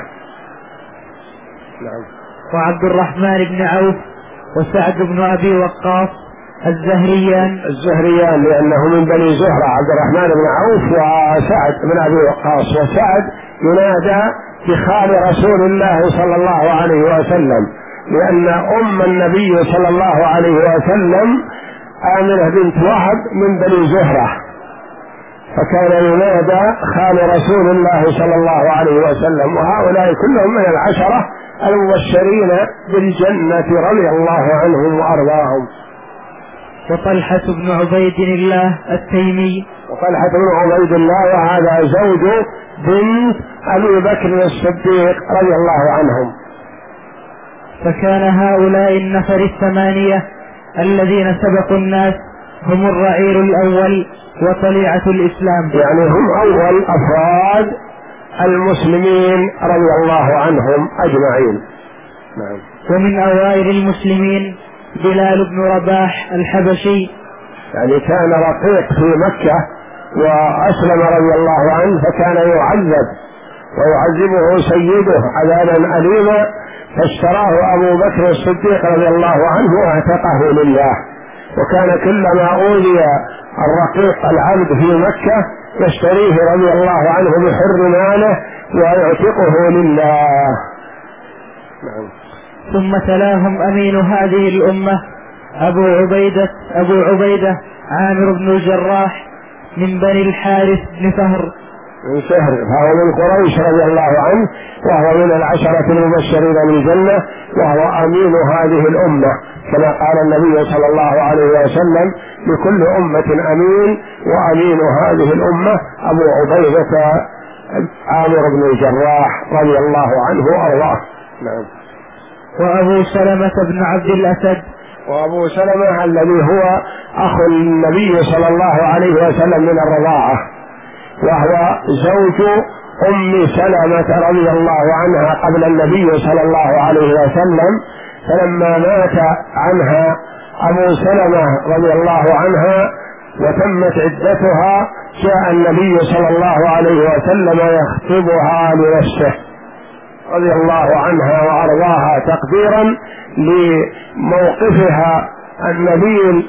نعم. وعبد الرحمن بن عوف وسعد بن أبي وقاص الزهريان. الزهريان لأنه من بني زهرة، عبد الرحمن بن عوف وسعد بن أبي وقاص. وسعد ينادى بخال رسول الله صلى الله عليه وسلم، لأن أم النبي صلى الله عليه وسلم آمنة بنت وهب من بني زهرة، فكان ينادى خال رسول الله صلى الله عليه وسلم. وهؤلاء كلهم من العشرة المبشرين بالجنة رضي الله عنهم وأرضاهم. وطلحة بن عبيد الله التيمي. وطلحة بن عبيد الله وهذا زوج بنت أبي بكر الصديق رضي الله عنهم. فكان هؤلاء النفر الثمانية الذين سبقوا الناس هم الرعيل الأول وطليعة الإسلام، يعني هم أول أفراد المسلمين رضي الله عنهم أجمعين. نعم. ومن أوائل المسلمين بلال بن رباح الحبشي، يعني كان رقيق في مكة وأسلم رضي الله عنه، فكان يعذب ويعذبه سيده عذابا أليما، فاشتراه أبو بكر الصديق رضي الله عنه واعتقه لله، وكان كلما أوذي الرقيق العبد في مكة يشتريه رضي الله عنه بحر ماله ويعتقه لله. نعم. ثم تلاهم أمين هذه الأمة أبو عبيدة أبو عبيدة عامر بن الجراح من بني الحارث بن فهر من شهر، فهو من قريش رضي الله عنه، وهو من العشرة المبشرين بالجنة، وهو أمين هذه الأمة كما قال النبي صلى الله عليه وسلم: لكل أمة أمين، وأمين هذه الأمة أبو عبيدة عامر بن الجراح رضي الله عنه وأرضاه. نعم. وأبو سلمة بن عبد الأسد وأبو سلمة الذي هو أخو النبي صلى الله عليه وسلم من الرضاعة، وهو زوج أم سلمة رضي الله عنها قبل النبي صلى الله عليه وسلم، فلما مات عنها أبو سلمة رضي الله عنها وتمت عدتها جاء النبي صلى الله عليه وسلم يخطبها لنفسه رضي الله عنها وأرضاها تقديرا لموقفها النبيل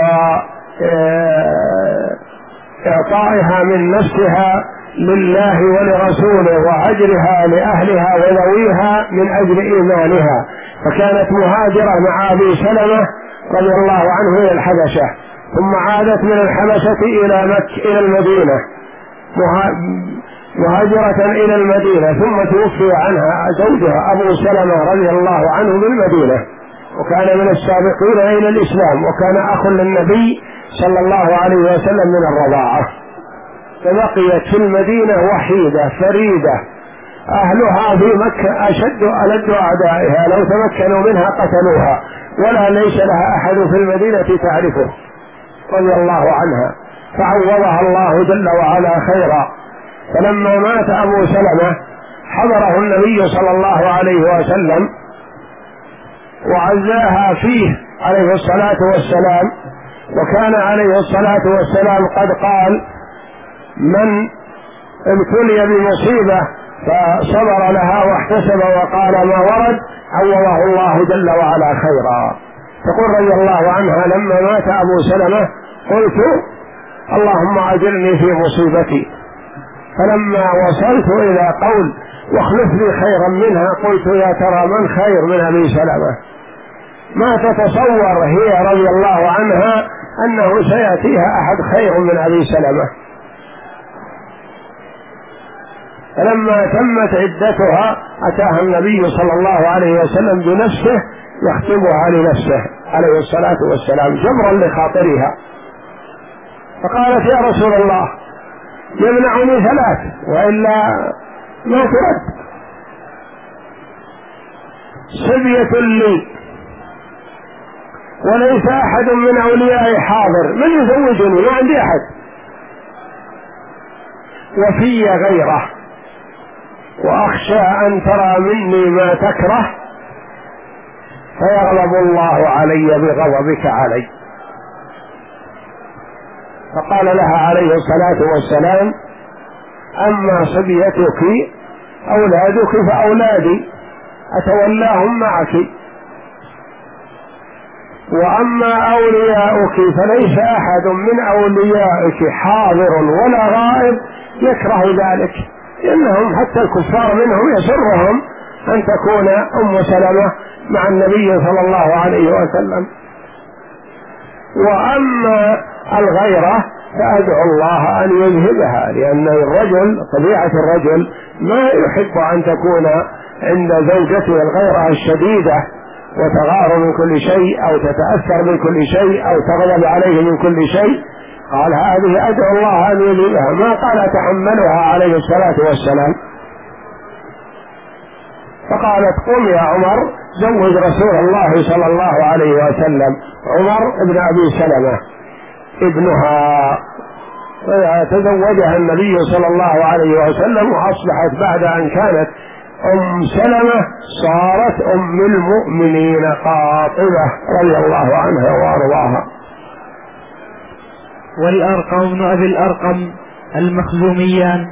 وإعطائها من نفسها لله ولرسوله وهجرها لأهلها وذويها من أجل إيمانها، فكانت مهاجرة مع أبي سلمة رضي الله عنه إلى الحبشة، ثم عادت من الحبشة إلى مكة إلى المدينة مهاجرة إلى المدينة، ثم توفي عنها زوجها أبو سلمة رضي الله عنه بالمدينة، وكان من السابقين إلى الإسلام، وكان أخ للنبي صلى الله عليه وسلم من الرضاعة، فبقيت في المدينة وحيدة فريدة، أهلها في مكة أشد ألد أعدائها، لو تمكنوا منها قتلوها، ولا ليس لها أحد في المدينة تعرفه رضي الله عنها، فعوضها الله جل وعلا خيرا. فلما مات أبو سلمة حضره النبي صلى الله عليه وسلم وعزاها فيه عليه الصلاة والسلام، وكان عليه الصلاة والسلام قد قال: من ابتلي بمصيبة فصبر لها واحتسب وقال ما ورد عوضه الله جل وعلا خيرا. تقول رضي الله عنها: لما مات أبو سلمة قلت اللهم أجرني في مصيبتي، فلما وصلت إلى قول واخلف لي خيرا منها قلت يا ترى من خير من أبي سلمة؟ ما تتصور هي رضي الله عنها أنه سيأتيها أحد خير من أبي سلمة. فلما تمت عدتها أتاها النبي صلى الله عليه وسلم بنفسه يخطبها لنفسه عليه الصلاة والسلام جبرا لخاطرها، فقالت: يا رسول الله يمنعني ثلاث وإلا ما ترد، صبية لي وليس أحد من أوليائي حاضر، من يزوجني؟ ما عندي أحد، وفي غيره، وأخشى أن ترى مني ما تكره فيغضب الله علي بغضبك علي. فقال لها عليه الصلاة والسلام: أما صبيتك أولادك فأولادي أتولاهم معك، وأما أولياؤك فليس أحد من أوليائك حاضر ولا غائب يكره ذلك، لأنهم حتى الكفار منهم يسرهم أن تكون أم سلمة مع النبي صلى الله عليه وسلم. وأما الغيرة فأدعو الله أن يذهبها، لأن الرجل طبيعة الرجل ما يحب أن تكون عند زوجته الغيرة الشديدة وتغار من كل شيء أو تتأثر من كل شيء أو تغضب عليه من كل شيء. قال: هذه أدعو الله أن يذهبها، ما قال تحملها عليه الصلاة والسلام. فقالت: قم يا عمر زوج رسول الله صلى الله عليه وسلم عمر ابن أبي سلمة ابنها، تزوجها النبي صلى الله عليه وسلم، وأصبحت بعد أن كانت أم سلمة صارت أم المؤمنين قاطبة رضي الله عنها وأرضاها. والأرقم بن أبي الأرقم المخزوميان.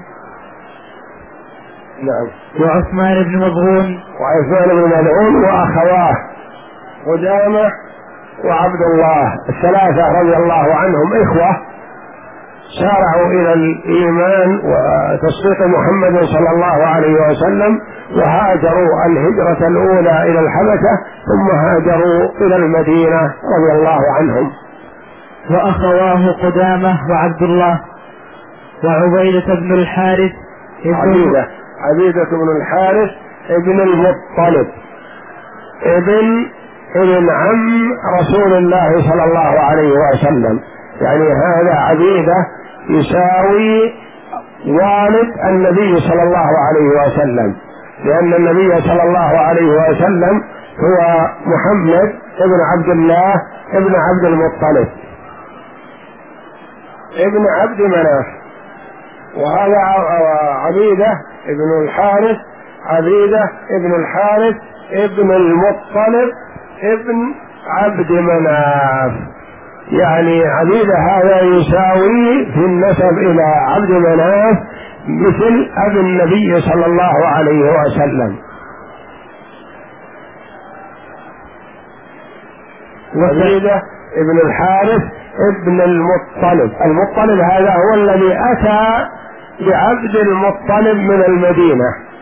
نعم. وعثمان بن مظعون وعثمان بن مظعون وأخواه قدامة وعبد الله الثلاثة رضي الله عنهم إخوة، سارعوا إلى الإيمان وتصديق محمد صلى الله عليه وسلم، وهاجروا الهجرة الأولى إلى الحبشة، ثم هاجروا إلى المدينة رضي الله عنهم. وأخواه قدامة وعبد الله وعبيدة بن الحارث عبيدة عبيدة بن الحارث ابن المطلب ابن ابن عم رسول الله صلى الله عليه وسلم، يعني هذا عبيدة يساوي والد النبي صلى الله عليه وسلم، لأن النبي صلى الله عليه وسلم هو محمد ابن عبد الله ابن عبد المطلب ابن عبد مناف، وهذا عبيدة ابن الحارث عبيدة ابن الحارث ابن المطلب ابن عبد مناف، يعني عبيدة هذا يساوي في النسب إلى عبد مناف مثل أبي النبي صلى الله عليه وسلم. عبيدة ابن الحارث ابن المطلب، المطلب هذا هو الذي أتى بعبد المطلب من المدينة،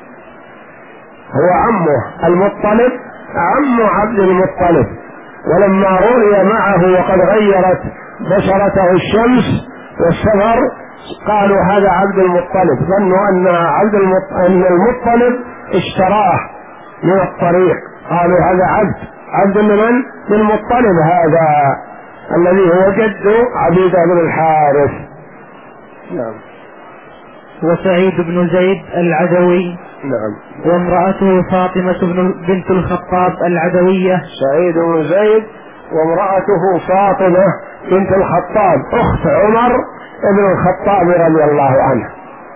هو عمه المطلب عم عبد المطلب، ولما رؤي معه وقد غيرت بشرته الشمس والسفر قالوا هذا عبد المطلب، ظنوا أن عبد أن المطلب اشتراه من الطريق، قالوا هذا عبد عبد من من المطلب هذا الذي هو جد عبيدة بن الحارث. نعم. وسعيد بن زيد العدوي. نعم. وامرأته فاطمة بنت الخطاب العدوية. سعيد بن زيد وامرأته فاطمة بنت الخطاب أخت عمر بن الخطاب رضي الله عنه.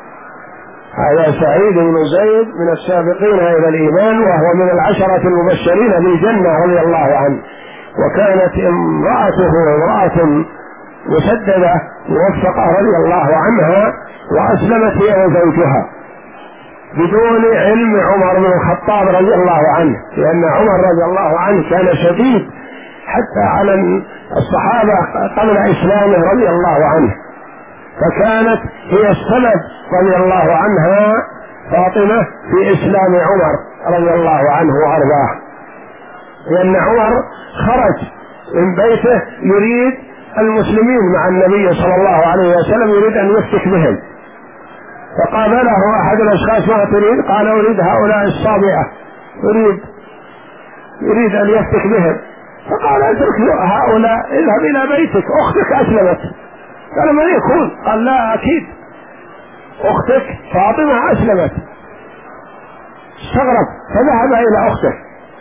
هذا سعيد بن زيد من السابقين إلى الإيمان، وهو من العشرة المبشرين بالجنة رضي الله عنه، وكانت امرأته امرأة مسددة موفقة رضي الله عنها، وأسلمت هي وزوجها بدون علم عمر بن الخطاب رضي الله عنه، لأن عمر رضي الله عنه كان شديد حتى على الصحابة قبل إسلامه رضي الله عنه، فكانت هي السبب رضي الله عنها فاطمة في إسلام عمر رضي الله عنه وأرضاه، لأن عمر خرج من بيته يريد المسلمين مع النبي صلى الله عليه وسلم، يريد أن يفتك بهم، فقابله أحد الأشخاص: ما تريد؟ قال: أريد هؤلاء الصابئة، يريد يريد أن يفتك بهم. فقال: اترك هؤلاء، اذهب إلى بيتك، أختك أسلمت. قال: من يكون؟ قال: لا، أكيد أختك فاطمة أسلمت. استغرب فذهب إلى أخته،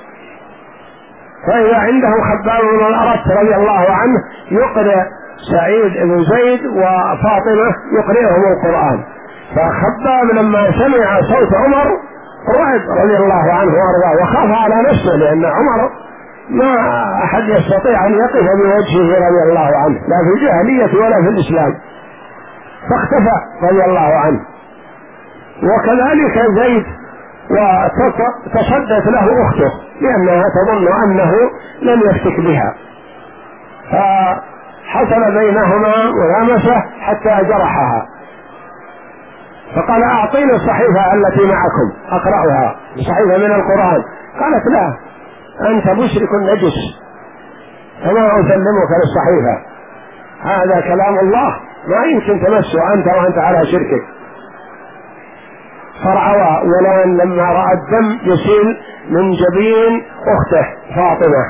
فإذا عنده خباب بن الأرت رضي الله عنه يقرأ سعيد بن زيد وفاطمة يقرئهم القرآن، فخباب لما سمع صوت عمر رعب رضي الله عنه وارضاه، وخاف على نفسه، لأن عمر ما أحد يستطيع أن يقف بوجهه رضي الله عنه، لا في الجاهلية ولا في الإسلام، فاختفى رضي الله عنه. وكذلك زيد، وتصدت له أخته لأنها تظن أنه لم يفتك بها، فحصل بينهما ملامسة حتى جرحها، فقال: أعطيني الصحيفة التي معكم أقرأها، صحيفة من القرآن. قالت: لا، أنت مشرك نجس، فما أسلمك للصحيفة، هذا كلام الله ما يمكن تمسه أنت وأنت على شركك. فرعوا ولان لما رأى الدم يسيل من جبين أخته فاطمة،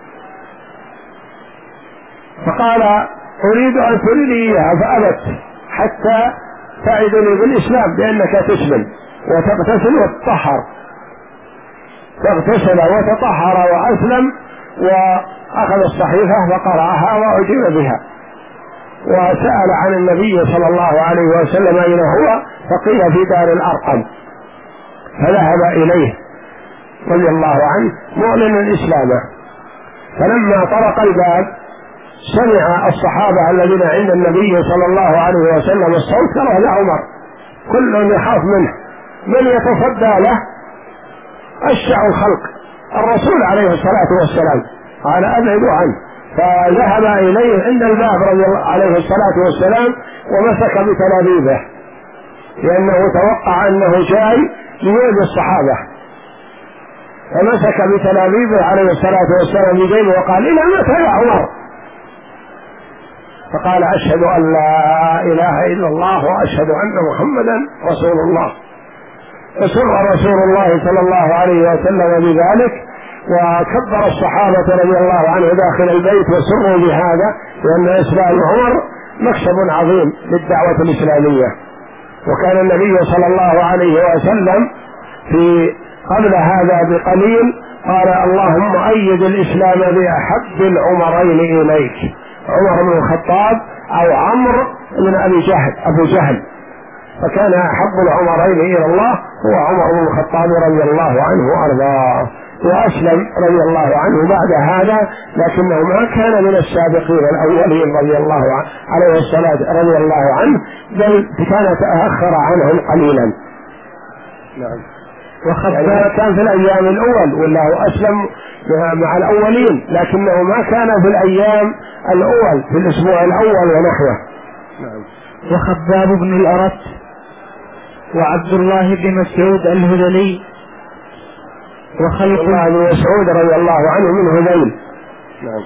فقال: أريد أن تريني إياها، فأبت حتى تعدني بالإسلام بأنك تسلم وتغتسل وتطهر. فاغتسل وتطهر وأسلم، وأخذ الصحيفة وقرأها وأجيب بها، وسأل عن النبي صلى الله عليه وسلم أين هو، فقيل في دار الأرقم، فذهب إليه رضي الله عنه معلنا إسلامه. فلما طرق الباب سمع الصحابة الذين عند النبي صلى الله عليه وسلم الصوت، قال: هذا عمر، كل يخاف منه، من يتصدى له؟ أشجع الخلق الرسول عليه الصلاة والسلام. قال: أبعدوا عنه، فذهب إليه عند الباب رضي الله عليه الصلاة والسلام ومسك بتلابيبه، لأنه توقع أنه جاي ليؤذي الصحابة، فمسك بتلابيبه عليه الصلاة والسلام بيديه وقال: إلى متى يا عمر؟ فقال: أشهد أن لا إله إلا الله وأشهد أن محمدا رسول الله. فسر رسول الله صلى الله عليه وسلم بذلك، وكبر الصحابة رضي الله عنه داخل البيت وسروا بهذا، لأن إسلام عمر مكسب عظيم للدعوة الإسلامية. وكان النبي صلى الله عليه وسلم في قبل هذا بقليل قال: اللهم أيد الإسلام بأحب العمرين إليك، عمر بن الخطاب أو عمرو بن أبي جهل أبو جهل، فكان أحب العمرين إلى الله هو عمر بن الخطاب رضي الله عنه وأرضاه، وأسلم رضي الله عنه بعد هذا، لكنه ما كان من السابقين الأولين رضي الله عنه عليه الصلاة رضي الله عنه، بل كان تأخر عنهم قليلا. نعم. وخبر كان في الأيام الأول، ولا هو أسلم مع الأولين، لكنه ما كان في الأيام الأول في الأسبوع الأول ونحوه. نعم. وخباب بن الأرت وعبد الله بن مسعود الهذلي وخلق الله بن مسعود رضي الله عنه من هذيل. نعم.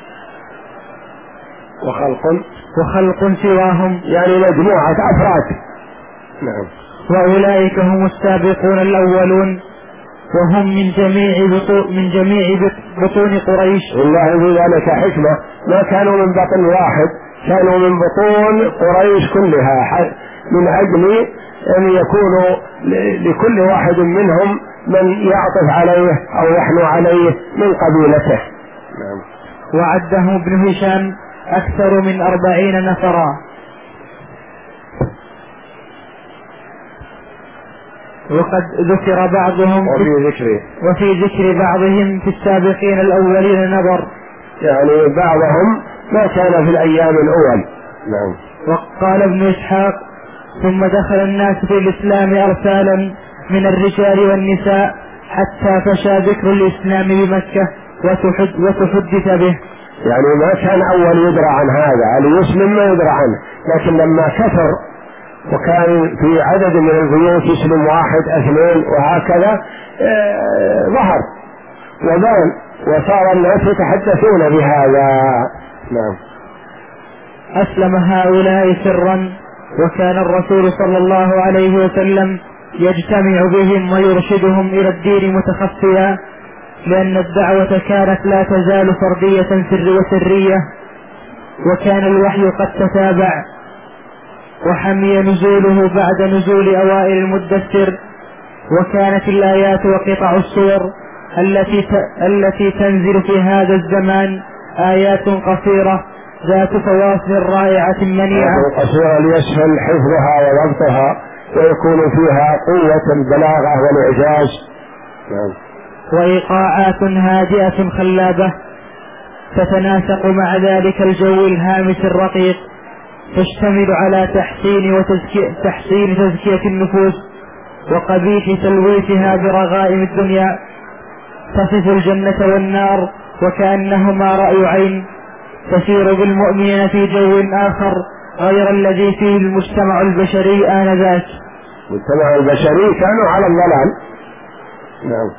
وخلق وخلق سواهم، يعني مجموعة أفراد. نعم. وأولئك هم السابقون الأولون، وهم من جميع بطون من جميع بطون قريش. والله في ذلك حكمة، ما كانوا من بطن واحد، كانوا من بطون قريش كلها، من أجل أن يكونوا لكل واحد منهم من يعطف عليه أو يحنو عليه من قبيلته. نعم. وعده ابن هشام أكثر من أربعين نفرا. وقد ذكر بعضهم وفي ذكر وفي ذكر بعضهم في السابقين الأولين نظر، يعني بعضهم ما كان في الأيام الأول. نعم. وقال ابن إسحاق: ثم دخل الناس في الإسلام أرسالا من الرجال والنساء حتى فشى ذكر الإسلام بمكة وتحدث به. يعني ما كان أول يدرى عن هذا، اللي يسلم ما يدرى عنه، لكن لما كثر وكان في عدد من البيوت يسلم واحد اثنين وهكذا اه ظهر وبان، وصار الناس يتحدثون بهذا. نعم. أسلم هؤلاء سرا، وكان الرسول صلى الله عليه وسلم يجتمع بهم ويرشدهم إلى الدين متخفيا، لأن الدعوة كانت لا تزال فردية سر وسرية، وكان الوحي قد تتابع، وحمي نزوله بعد نزول أوائل المدثر، وكانت الآيات وقطع الصور التي التي تنزل في هذا الزمان آيات قصيرة ذات فواصل رائعة منيعة، قصيرة ليسهل حفظها وضبطها ويكون فيها قوة البلاغة والإعجاز. وإيقاعات هادئة خلابة تتناسق مع ذلك الجو الهامس الرقيق، تشتمل على تحسين وتزكية تحسين تزكية النفوس وقبيح تلويثها برغائم الدنيا، تصف الجنة والنار وكأنهما رأي عين، تسير بالمؤمنين في جو آخر غير الذي فيه المجتمع البشري آنذاك. المجتمع البشري كانوا على الضلال. نعم.